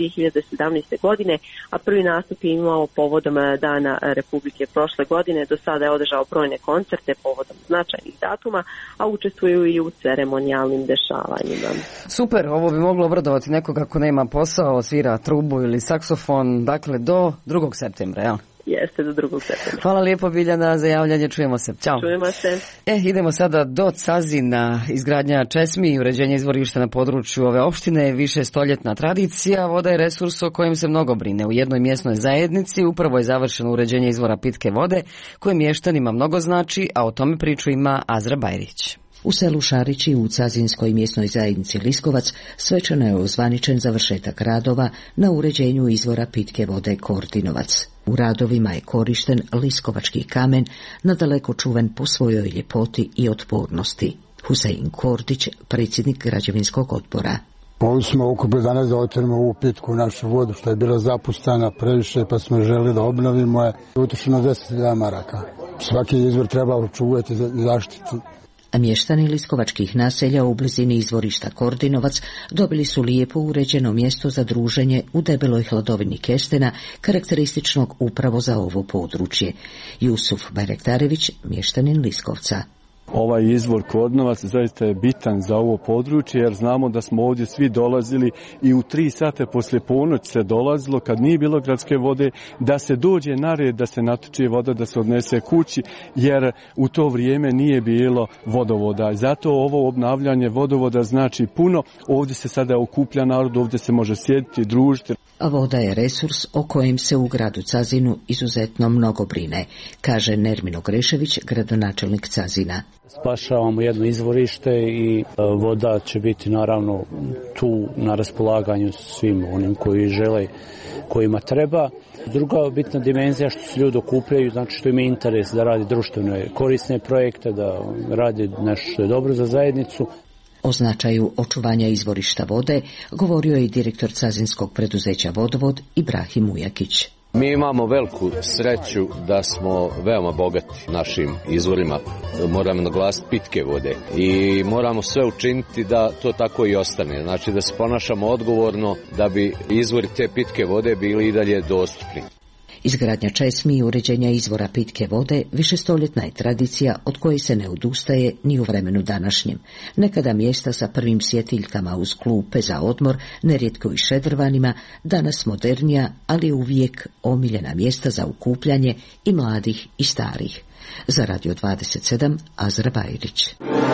2017. godine, a prvi nastup je imao povodom Dana Republike prošle godine. Do sada je održao brojne koncerte povodom značajnih datuma, a učestvuju i u ceremonijalnim dešavanjima. Super, ovo bi moglo obradovati nekoga ko nema posao, svira trubu ili saksofon, dakle do 2. septembra, jel? Jeste, do 2. septembra. Hvala lijepo, Biljana, za javljanje. Čujemo se. Ćao. Čujemo se. Idemo sada do Cazina. Izgradnja česmi i uređenje izvorišta na području ove opštine je više stoljetna tradicija. Voda je resurs o kojem se mnogo brine. U jednoj mjesnoj zajednici upravo je završeno uređenje izvora pitke vode, koje mještanima mnogo znači, a o tome priču ima Azra Bajrić. U selu Šarići u Cazinskoj mjesnoj zajednici Liskovac svečano je ozvaničen završetak radova na uređenju izvora pitke vode Kordinovac. U radovima je korišten liskovački kamen, nadaleko čuven po svojoj ljepoti i otpornosti. Husein Kordić, predsjednik građevinskog odbora. Ovdje smo okupili danas da otvorimo ovu pitku našu vodu što je bila zapustana previše, pa smo želi da obnovimo je. Utrošeno 10.000 maraka. Svaki izvor treba očuvati i zaštiti. A mještani liskovačkih naselja u blizini izvorišta Kordinovac dobili su lijepo uređeno mjesto za druženje u debeloj hladovini kestena, karakterističnog upravo za ovo područje. Jusuf Bajrektarević, mještanin Liskovca. Ovaj izvor Kordinovac zaista je bitan za ovo područje, jer znamo da smo ovdje svi dolazili i u 3 sata poslije ponoć se dolazilo, kad nije bilo gradske vode, da se dođe na red, da se natoči voda, da se odnese kući, jer u to vrijeme nije bilo vodovoda. Zato ovo obnavljanje vodovoda znači puno. Ovdje se sada okuplja narod, ovdje se može sjediti, družiti. A voda je resurs o kojem se u gradu Cazinu izuzetno mnogo brine, kaže Nermino Grešević, gradonačelnik Cazina. Spašavamo jedno izvorište i voda će biti naravno tu na raspolaganju svim onim koji žele, kojima treba. Druga bitna dimenzija što se ljudi okupljaju, znači što ima interes da radi društvene korisne projekte, da radi nešto što je dobro za zajednicu. O značaju očuvanja izvorišta vode govorio je i direktor cazinskog preduzeća Vodovod Ibrahim Ujakić. Mi imamo veliku sreću da smo veoma bogati našim izvorima, moramo naglasiti pitke vode i moramo sve učiniti da to tako i ostane, znači da se ponašamo odgovorno da bi izvori te pitke vode bili i dalje dostupni. Izgradnja česmi i uređenja izvora pitke vode višestoljetna je tradicija od koje se ne odustaje ni u vremenu današnjem. Nekada mjesta sa prvim svjetiljkama uz klupe za odmor, nerijetko i šedrvanima, danas modernija, ali uvijek omiljena mjesta za okupljanje i mladih i starih. Za Radio 27, Azra Bajrić.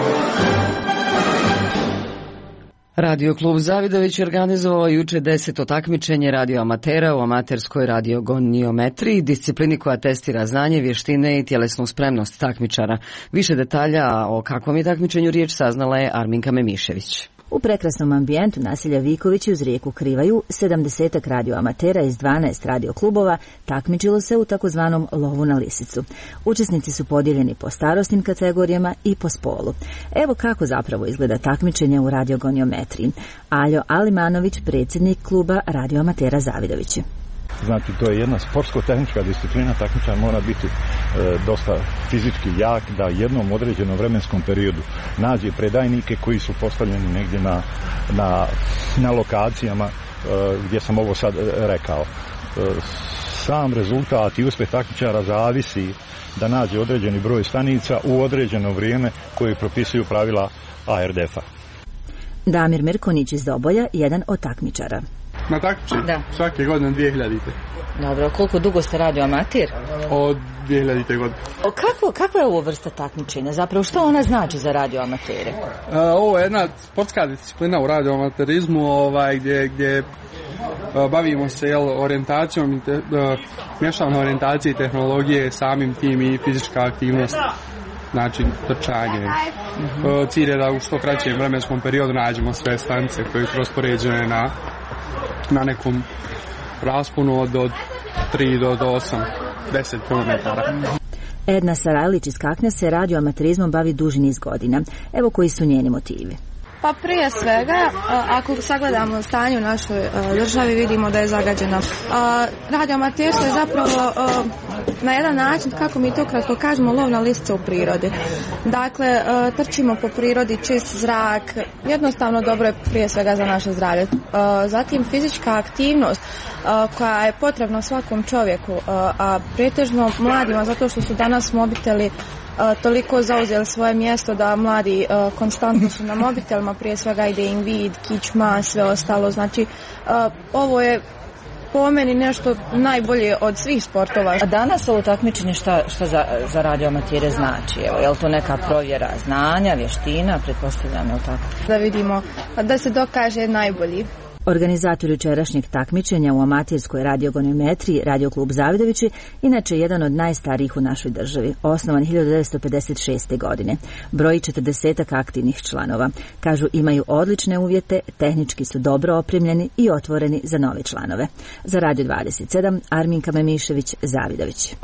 Radio klub Zavidović organizovao juče 10. takmičenje radioamatera u amaterskoj radiogoniometriji, disciplini koja testira znanje, vještine i tjelesnu spremnost takmičara. Više detalja o kakvom je takmičenju riječ saznala je Arminka Memišević. U prekrasnom ambijentu naselja Vikovići uz rijeku Krivaju 70 radioamatera iz 12 radioklubova takmičilo se u takozvanom lovu na lisicu. Učesnici su podijeljeni po starosnim kategorijama i po spolu. Evo kako zapravo izgleda takmičenje u radiogoniometriji. Aljo Alimanović, predsjednik kluba radioamatera Zavidovići. Znači, to je jedna sportsko-tehnička disciplina, takmičar mora biti dosta fizički jak da jednom određenom vremenskom periodu nađe predajnike koji su postavljeni negdje na lokacijama gdje sam ovo sad rekao. Sam rezultat i uspjeh takmičara zavisi da nađe određeni broj stanica u određeno vrijeme koje propisuju pravila ARDF-a. Damir Mirkonić iz Doboja, jedan od takmičara. Na takmičenju? Da. Svake godine 2000. Dobro, koliko dugo ste radio amatir? Od 2000. godine. Kakva je ovo vrsta takmičenja? Zapravo što ona znači za radioamatere? Ovo je jedna sportska disciplina u radioamaterizmu gdje bavimo se orijentacijom, mješavnom orijentacije i tehnologije, samim tim i fizička aktivnost, znači trčanje. Cilj je da u što kraćem vremenskom periodu nađemo sve stanice koje su raspoređene na nekom rasponu od 3 do 8, 10 km. Edna Sarajlić iz Kaknja se radioamaterizmom bavi duži niz godina. Evo koji su njeni motivi. Pa prije svega, ako sagledamo stanje u našoj državi, vidimo da je zagađena. Radioamaterstvo je zapravo na jedan način, kako mi to kratko kažemo, lov na lisice u prirodi. Dakle, trčimo po prirodi, čist zrak, jednostavno dobro je prije svega za naše zdravlje. Zatim fizička aktivnost koja je potrebna svakom čovjeku, a pretežno mladima, zato što su danas mobiteli toliko zauzeli svoje mjesto da mladi konstantno su na mobitelima, prije svega ide im vid, kičma, sve ostalo. Znači, ovo je po meni nešto najbolje od svih sportova. A danas ovo takmičenje šta za radioamatere znači? Evo, je li to neka provjera znanja, vještina, pretpostavljam, je li tako? Da vidimo, da se dokaže najbolji. Organizator jučerašnjeg takmičenja u amaterskoj radiogonometriji Radio klub Zavidovići, inače jedan od najstarijih u našoj državi, osnovan 1956. godine. Broji 40 aktivnih članova. Kažu imaju odlične uvjete, tehnički su dobro opremljeni i otvoreni za nove članove. Za Radio 27, Arminka Memišević, Zavidović.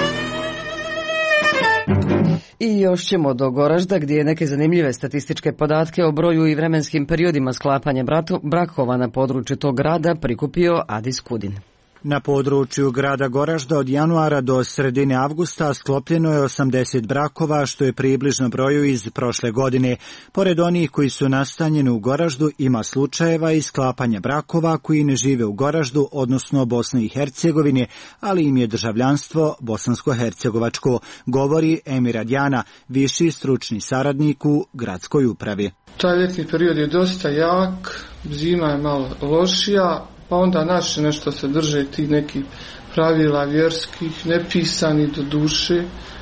I još ćemo do Goražda, gdje je neke zanimljive statističke podatke o broju i vremenskim periodima sklapanja brakova na području tog grada prikupio Adis Kudin. Na području grada Goražda od januara do sredine avgusta sklopljeno je 80 brakova, što je približno broju iz prošle godine. Pored onih koji su nastanjeni u Goraždu, ima slučajeva i sklapanja brakova koji ne žive u Goraždu, odnosno Bosni i Hercegovine, ali im je državljanstvo bosansko-hercegovačko, govori Emir Adjana, viši stručni saradnik u gradskoj upravi. Taj ljetni period je dosta jak, zima je malo lošija, pa onda naše nešto se drže tih nekih pravila vjerskih, nepisani do duše,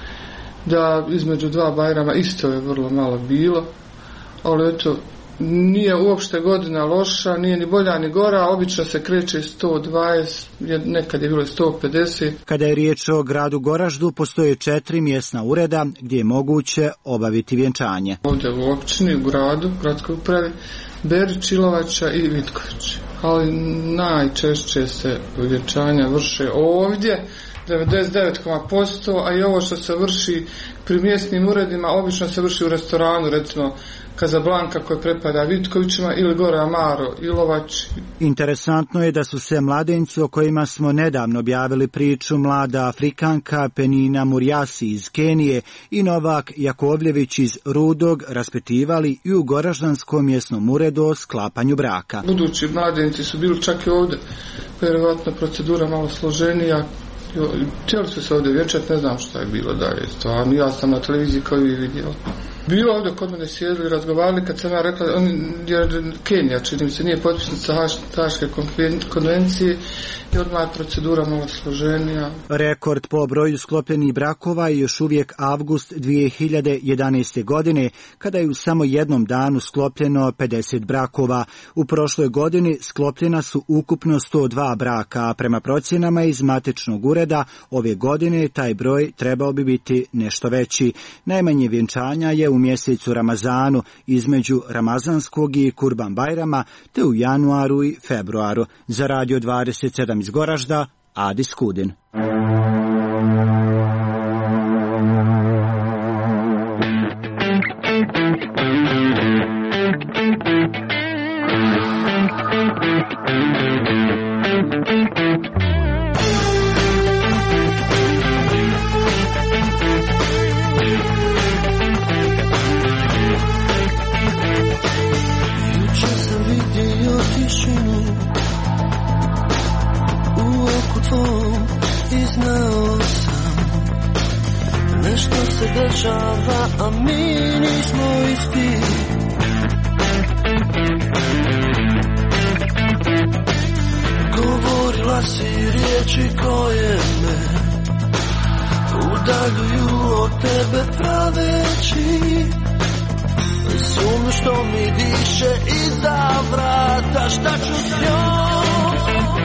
da između dva Bajrama isto je vrlo malo bilo, ali eto, nije uopšte godina loša, nije ni bolja ni gora, obično se kreće 120, nekad je bilo 150. Kada je riječ o gradu Goraždu, postoje 4 mjesna ureda gdje je moguće obaviti vjenčanje. Ovdje u općini, u gradu, gradskoj upravi, Berić, Ilovača i Vitković. Ali najčešće se vjenčanja vrše ovdje, 99%, a i ovo što se vrši pri mjesnim uredima, obično se vrši u restoranu, recimo Kazablanka koja prepada Vitkovićima ili gore Amaro, Ilovač. Interesantno je da su se mladenci o kojima smo nedavno objavili priču, mlada Afrikanka Penina Murjasi iz Kenije i Novak Jakovljević iz Rudog, raspitivali i u Goraždanskom mjesnom uredu o sklapanju braka. Budući mladenci su bili čak i ovdje, vjerovatno procedura malo složenija. Htjeli su se ovdje vječati, ne znam šta je bilo dalje. Stvarno, ja sam na televiziji kao i vidio. Bilo ovdje kod mene sjedili, razgovarali, kad sam ja rekla, jer Kenija, čini mi se, nije potpisnica Haške konvencije i odmah je procedura malo složenija. Rekord po broju sklopljenih brakova je još uvijek avgust 2011. godine, kada je u samo jednom danu sklopljeno 50 brakova. U prošloj godini sklopljena su ukupno 102 braka, a prema procjenama iz matičnog ureda ove godine taj broj trebao bi biti nešto veći. Najmanje vjenčanja je u mjesecu Ramazanu, između Ramazanskog i Kurban Bajrama, te u januaru i februaru. Za Radio 27 iz Goražda, Adis Kudin. Nešto se dešava, a mi nismo isti. si riječi koje me udaljuju od tebe praveći sumnju što mi diše iza vrata. Šta ću s njom?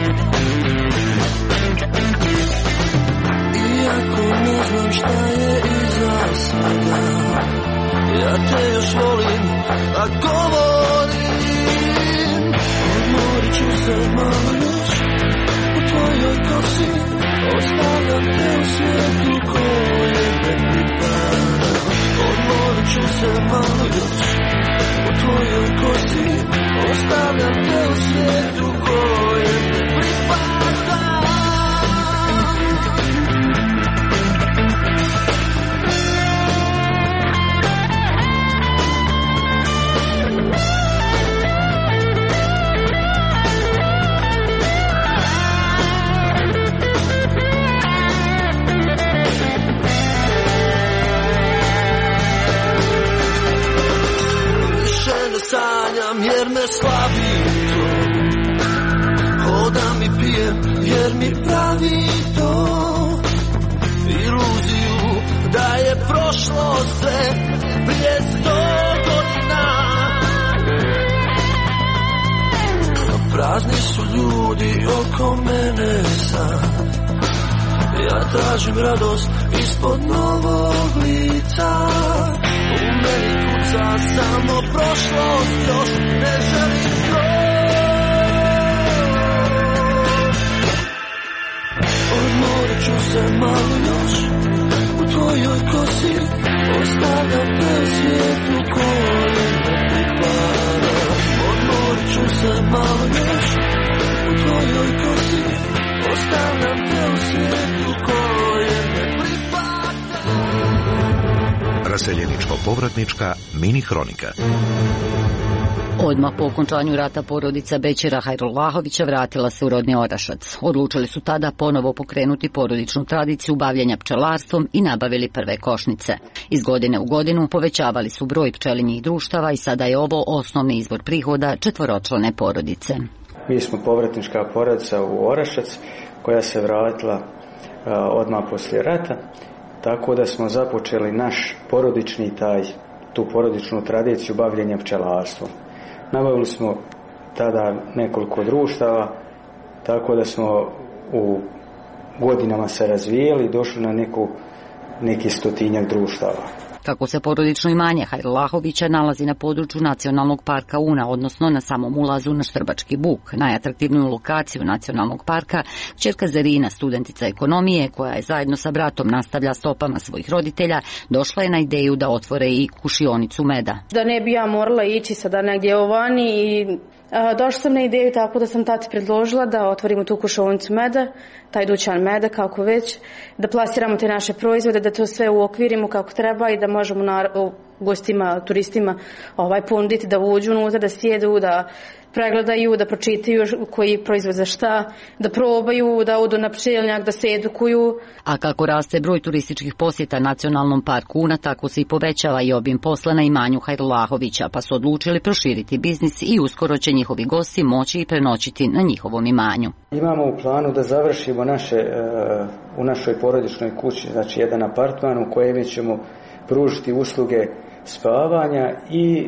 Iako ne znam šta je iza sada, ja te još volim, a govorim. Odmorit ću se malo još u tvojoj kosi, ostavljam te u svijetu koje ne pripada. Odmorit ću se malo još u tvojoj kosi, ostavljam te u svijetu koje ne pripada. Sanjam jer me slabi to, hodam i pijem jer mi pravi to iluziju da je prošlo sve prije 100 godina. Prazni su ljudi oko mene sad, ja tražim radost ispod novog lica. U meni kuca samo prošlost, još ne želim to. Odmorit ću se malo još u tvojoj kosi, ostavljam te u svijetu koje ne pripada. Odmorit ću se malo još u tvojoj kosi, ostavljam te u svijetu koje ne pripada. Raseljeničko-povratnička mini hronika. Odmah po okončanju rata porodica Bećira Hajrullahovića vratila se u rodni Orašac. Odlučili su tada ponovo pokrenuti porodičnu tradiciju bavljenja pčelarstvom i nabavili prve košnice. Iz godine u godinu povećavali su broj pčelinjih društava i sada je ovo osnovni izvor prihoda četvoročlane porodice. Mi smo povratnička porodica u Orašac koja se vratila odmah poslije rata, tako da smo započeli naš porodični tu porodičnu tradiciju bavljenja pčelarstvom. Nabavili smo tada nekoliko društava, tako da smo u godinama se razvijeli i došli na neki 100-tinjak društava. Kako se porodično imanje Hajrullahovića nalazi na području Nacionalnog parka Una, odnosno na samom ulazu na Štrbački buk, najatraktivniju lokaciju Nacionalnog parka, kćerka Zarina, studentica ekonomije, koja je zajedno sa bratom nastavlja stopama svojih roditelja, došla je na ideju da otvore i kušionicu meda. Da ne bi ja morala ići sada negdje ovani i došla sam na ideju tako da sam tati predložila da otvorimo tu kušionicu meda, taj dućan meda kako već, da plasiramo te naše proizvode, da to sve uokvirimo kako treba i da možemo gostima, turistima ponuditi da uđu unutra, da sjedu, da pregledaju, da pročitaju koji proizvod za šta, da probaju, da odu na pčelinjak, da se edukuju. A kako raste broj turističkih posjeta Nacionalnom parku Una, tako se i povećava i obim posla na imanju Hajrullahovića, pa su odlučili proširiti biznis i uskoro će njihovi gosti moći i prenoćiti na njihovom imanju. Imamo u planu da završimo u našoj porodičnoj kući, znači jedan apartman u kojem ćemo pružiti usluge spavanja i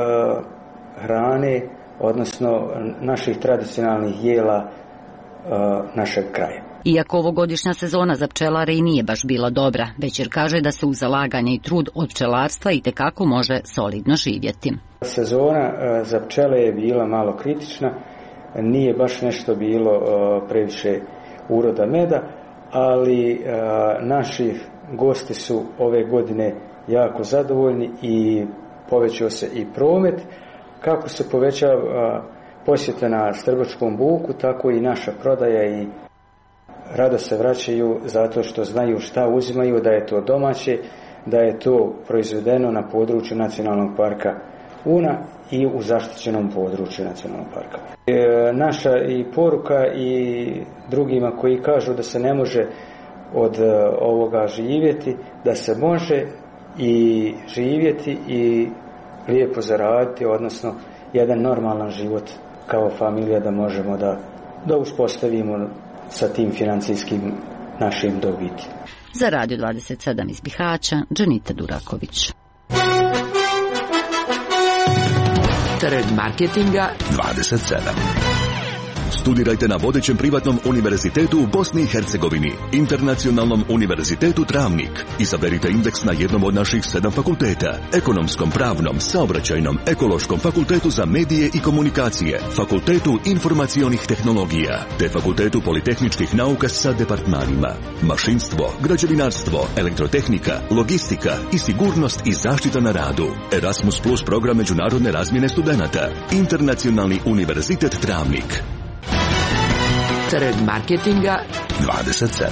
hrane, odnosno naših tradicionalnih jela našeg kraja. Iako ovogodišnja sezona za pčelare i nije baš bila dobra, Bećir kaže da se uz zalaganje i trud od pčelarstva itekako može solidno živjeti. Sezona za pčele je bila malo kritična, nije baš nešto bilo previše uroda meda, ali naši gosti su ove godine jako zadovoljni i povećao se i promet. Kako se povećava posjeta na Štrbačkom buku, tako i naša prodaja i rado se vraćaju zato što znaju šta uzimaju, da je to domaće, da je to proizvedeno na području Nacionalnog parka Una i u zaštićenom području Nacionalnog parka. Naša i poruka i drugima koji kažu da se ne može od ovoga živjeti, da se može i živjeti i lijepo zaraditi, odnosno jedan normalan život kao familija da možemo da uspostavimo sa tim financijskim našim dobiti. Za Radio 27 iz Bihaća, Džanita Duraković. Trg marketinga 27. Studirajte na vodećem privatnom univerzitetu u Bosni i Hercegovini, Internacionalnom univerzitetu Travnik. Izaberite indeks na jednom od naših 7 fakulteta: ekonomskom, pravnom, saobraćajnom, ekološkom, fakultetu za medije i komunikacije, fakultetu informacionih tehnologija, te fakultetu politehničkih nauka sa departmanima: mašinstvo, građevinarstvo, elektrotehnika, logistika i sigurnost i zaštita na radu. Erasmus Plus program međunarodne razmjene studenata. Internacionalni univerzitet Travnik. Trg marketinga 27.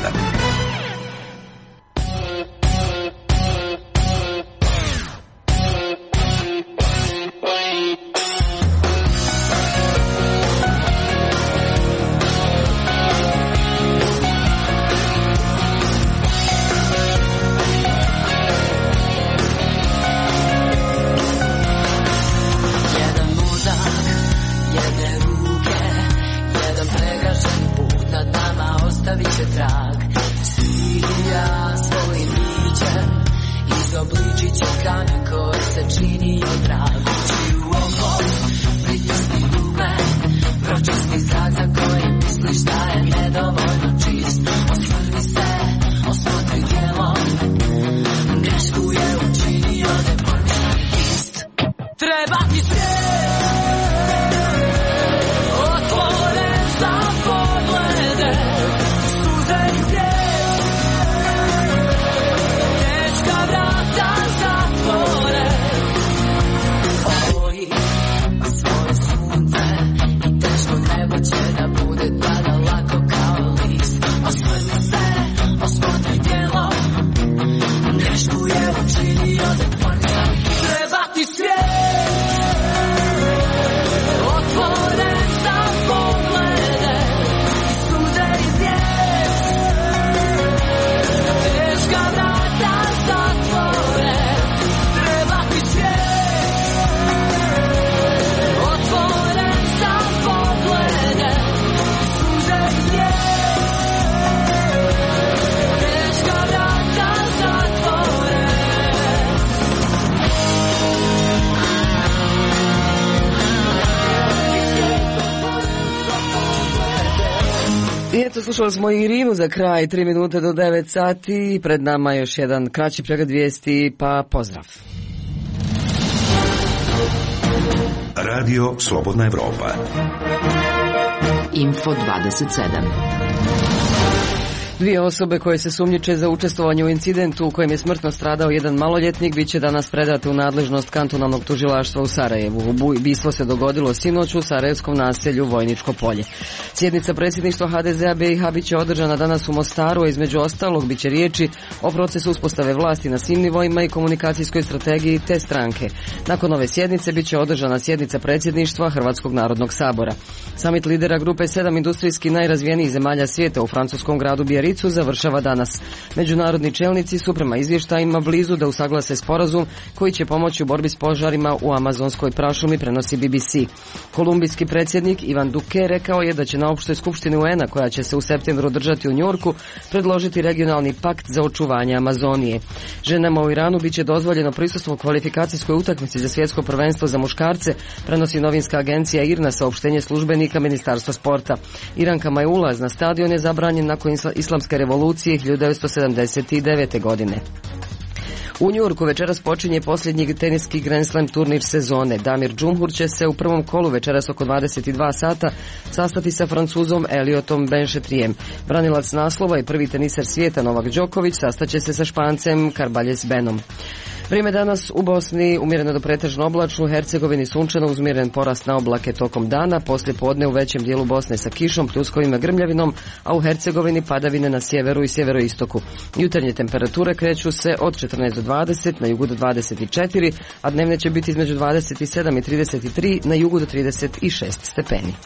Slušali smo Irinu za kraj, 3 minute do 9 sati. Pred nama još jedan kraći pregled vijesti, pa pozdrav. Radio Slobodna Evropa. Info 27. 2 osobe koje se sumnjiče za učestvovanje u incidentu u kojem je smrtno stradao jedan maloljetnik biće danas predate u nadležnost kantonalnog tužilaštva u Sarajevu. Ubistvo se dogodilo sinoć u sarajevskom naselju Vojničko polje. Sjednica predsjedništva HDZ-a BiH biće održana danas u Mostaru, a između ostalog biće riječi o procesu uspostave vlasti na svim nivoima i komunikacijskoj strategiji te stranke. Nakon ove sjednice biće održana sjednica predsjedništva Hrvatskog narodnog sabora. Samit lidera grupe 7 industrijski najrazvijenijih zemalja svijeta u francuskom gradu Biarritzu završava danas. Međunarodni čelnici su prema izvještajima blizu da usaglase sporazum koji će pomoći u borbi s požarima u amazonskoj prašumi, prenosi BBC. Kolumbijski predsjednik Ivan Duque rekao je da će na opštoj skupštini UN-a koja će se u septembru održati u Njorku predložiti regionalni pakt za očuvanje Amazonije. Ženama u Iranu biće dozvoljeno prisustvo u kvalifikacijskoj utakmici za svjetsko prvenstvo za muškarce, prenosi novinska agencija IRNA saopštenje službenika Ministarstva sporta. Irankama je ulaz na stadion je zabranjen nakon islamske revolucije 1979. godine. U Njujorku večeras počinje posljednji teniski Grand Slam turnir sezone. Damir Džumhur će se u prvom kolu večeras oko 22 sata sastati sa Francuzom Eliotom Benšetrijem. Branilac naslova i prvi teniser svijeta Novak Đoković sastaće se sa Špancem Carballes Benom. Vrijeme danas u Bosni umjereno do pretežno oblačno, u Hercegovini sunčano uz umjeren porast na oblake tokom dana, poslije podne u većem dijelu Bosne sa kišom, pljuskovima, grmljavinom, a u Hercegovini padavine na sjeveru i sjeveroistoku. Jutarnje temperature kreću se od 14 do 20, na jugu do 24, a dnevne će biti između 27 i 33, na jugu do 36 stepeni.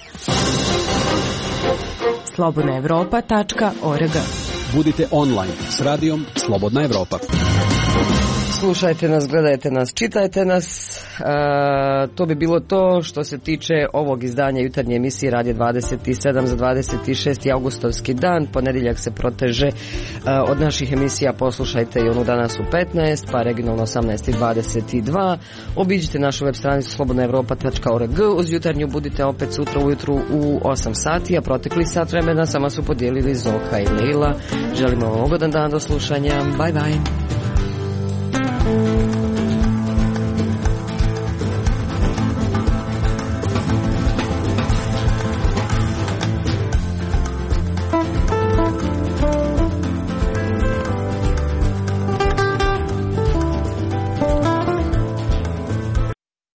slobodnaevropa.org. Budite online s radijom Slobodna Evropa. Slušajte nas, gledajte nas, čitajte nas. To bi bilo to što se tiče ovog izdanja jutarnje emisije Radija 27 za 26. augustovski dan. Ponedjeljak se proteže od naših emisija. Poslušajte i onu danas u 15, pa regionalno 18:22. Obiđite našu web stranicu slobodnaevropa.org. Uz jutarnju budite opet sutra ujutru u 8 sati, a protekli sat vremena sama su podijelili Zoka i Leila. Želimo vam ugodan dan, do slušanja. Bye bye.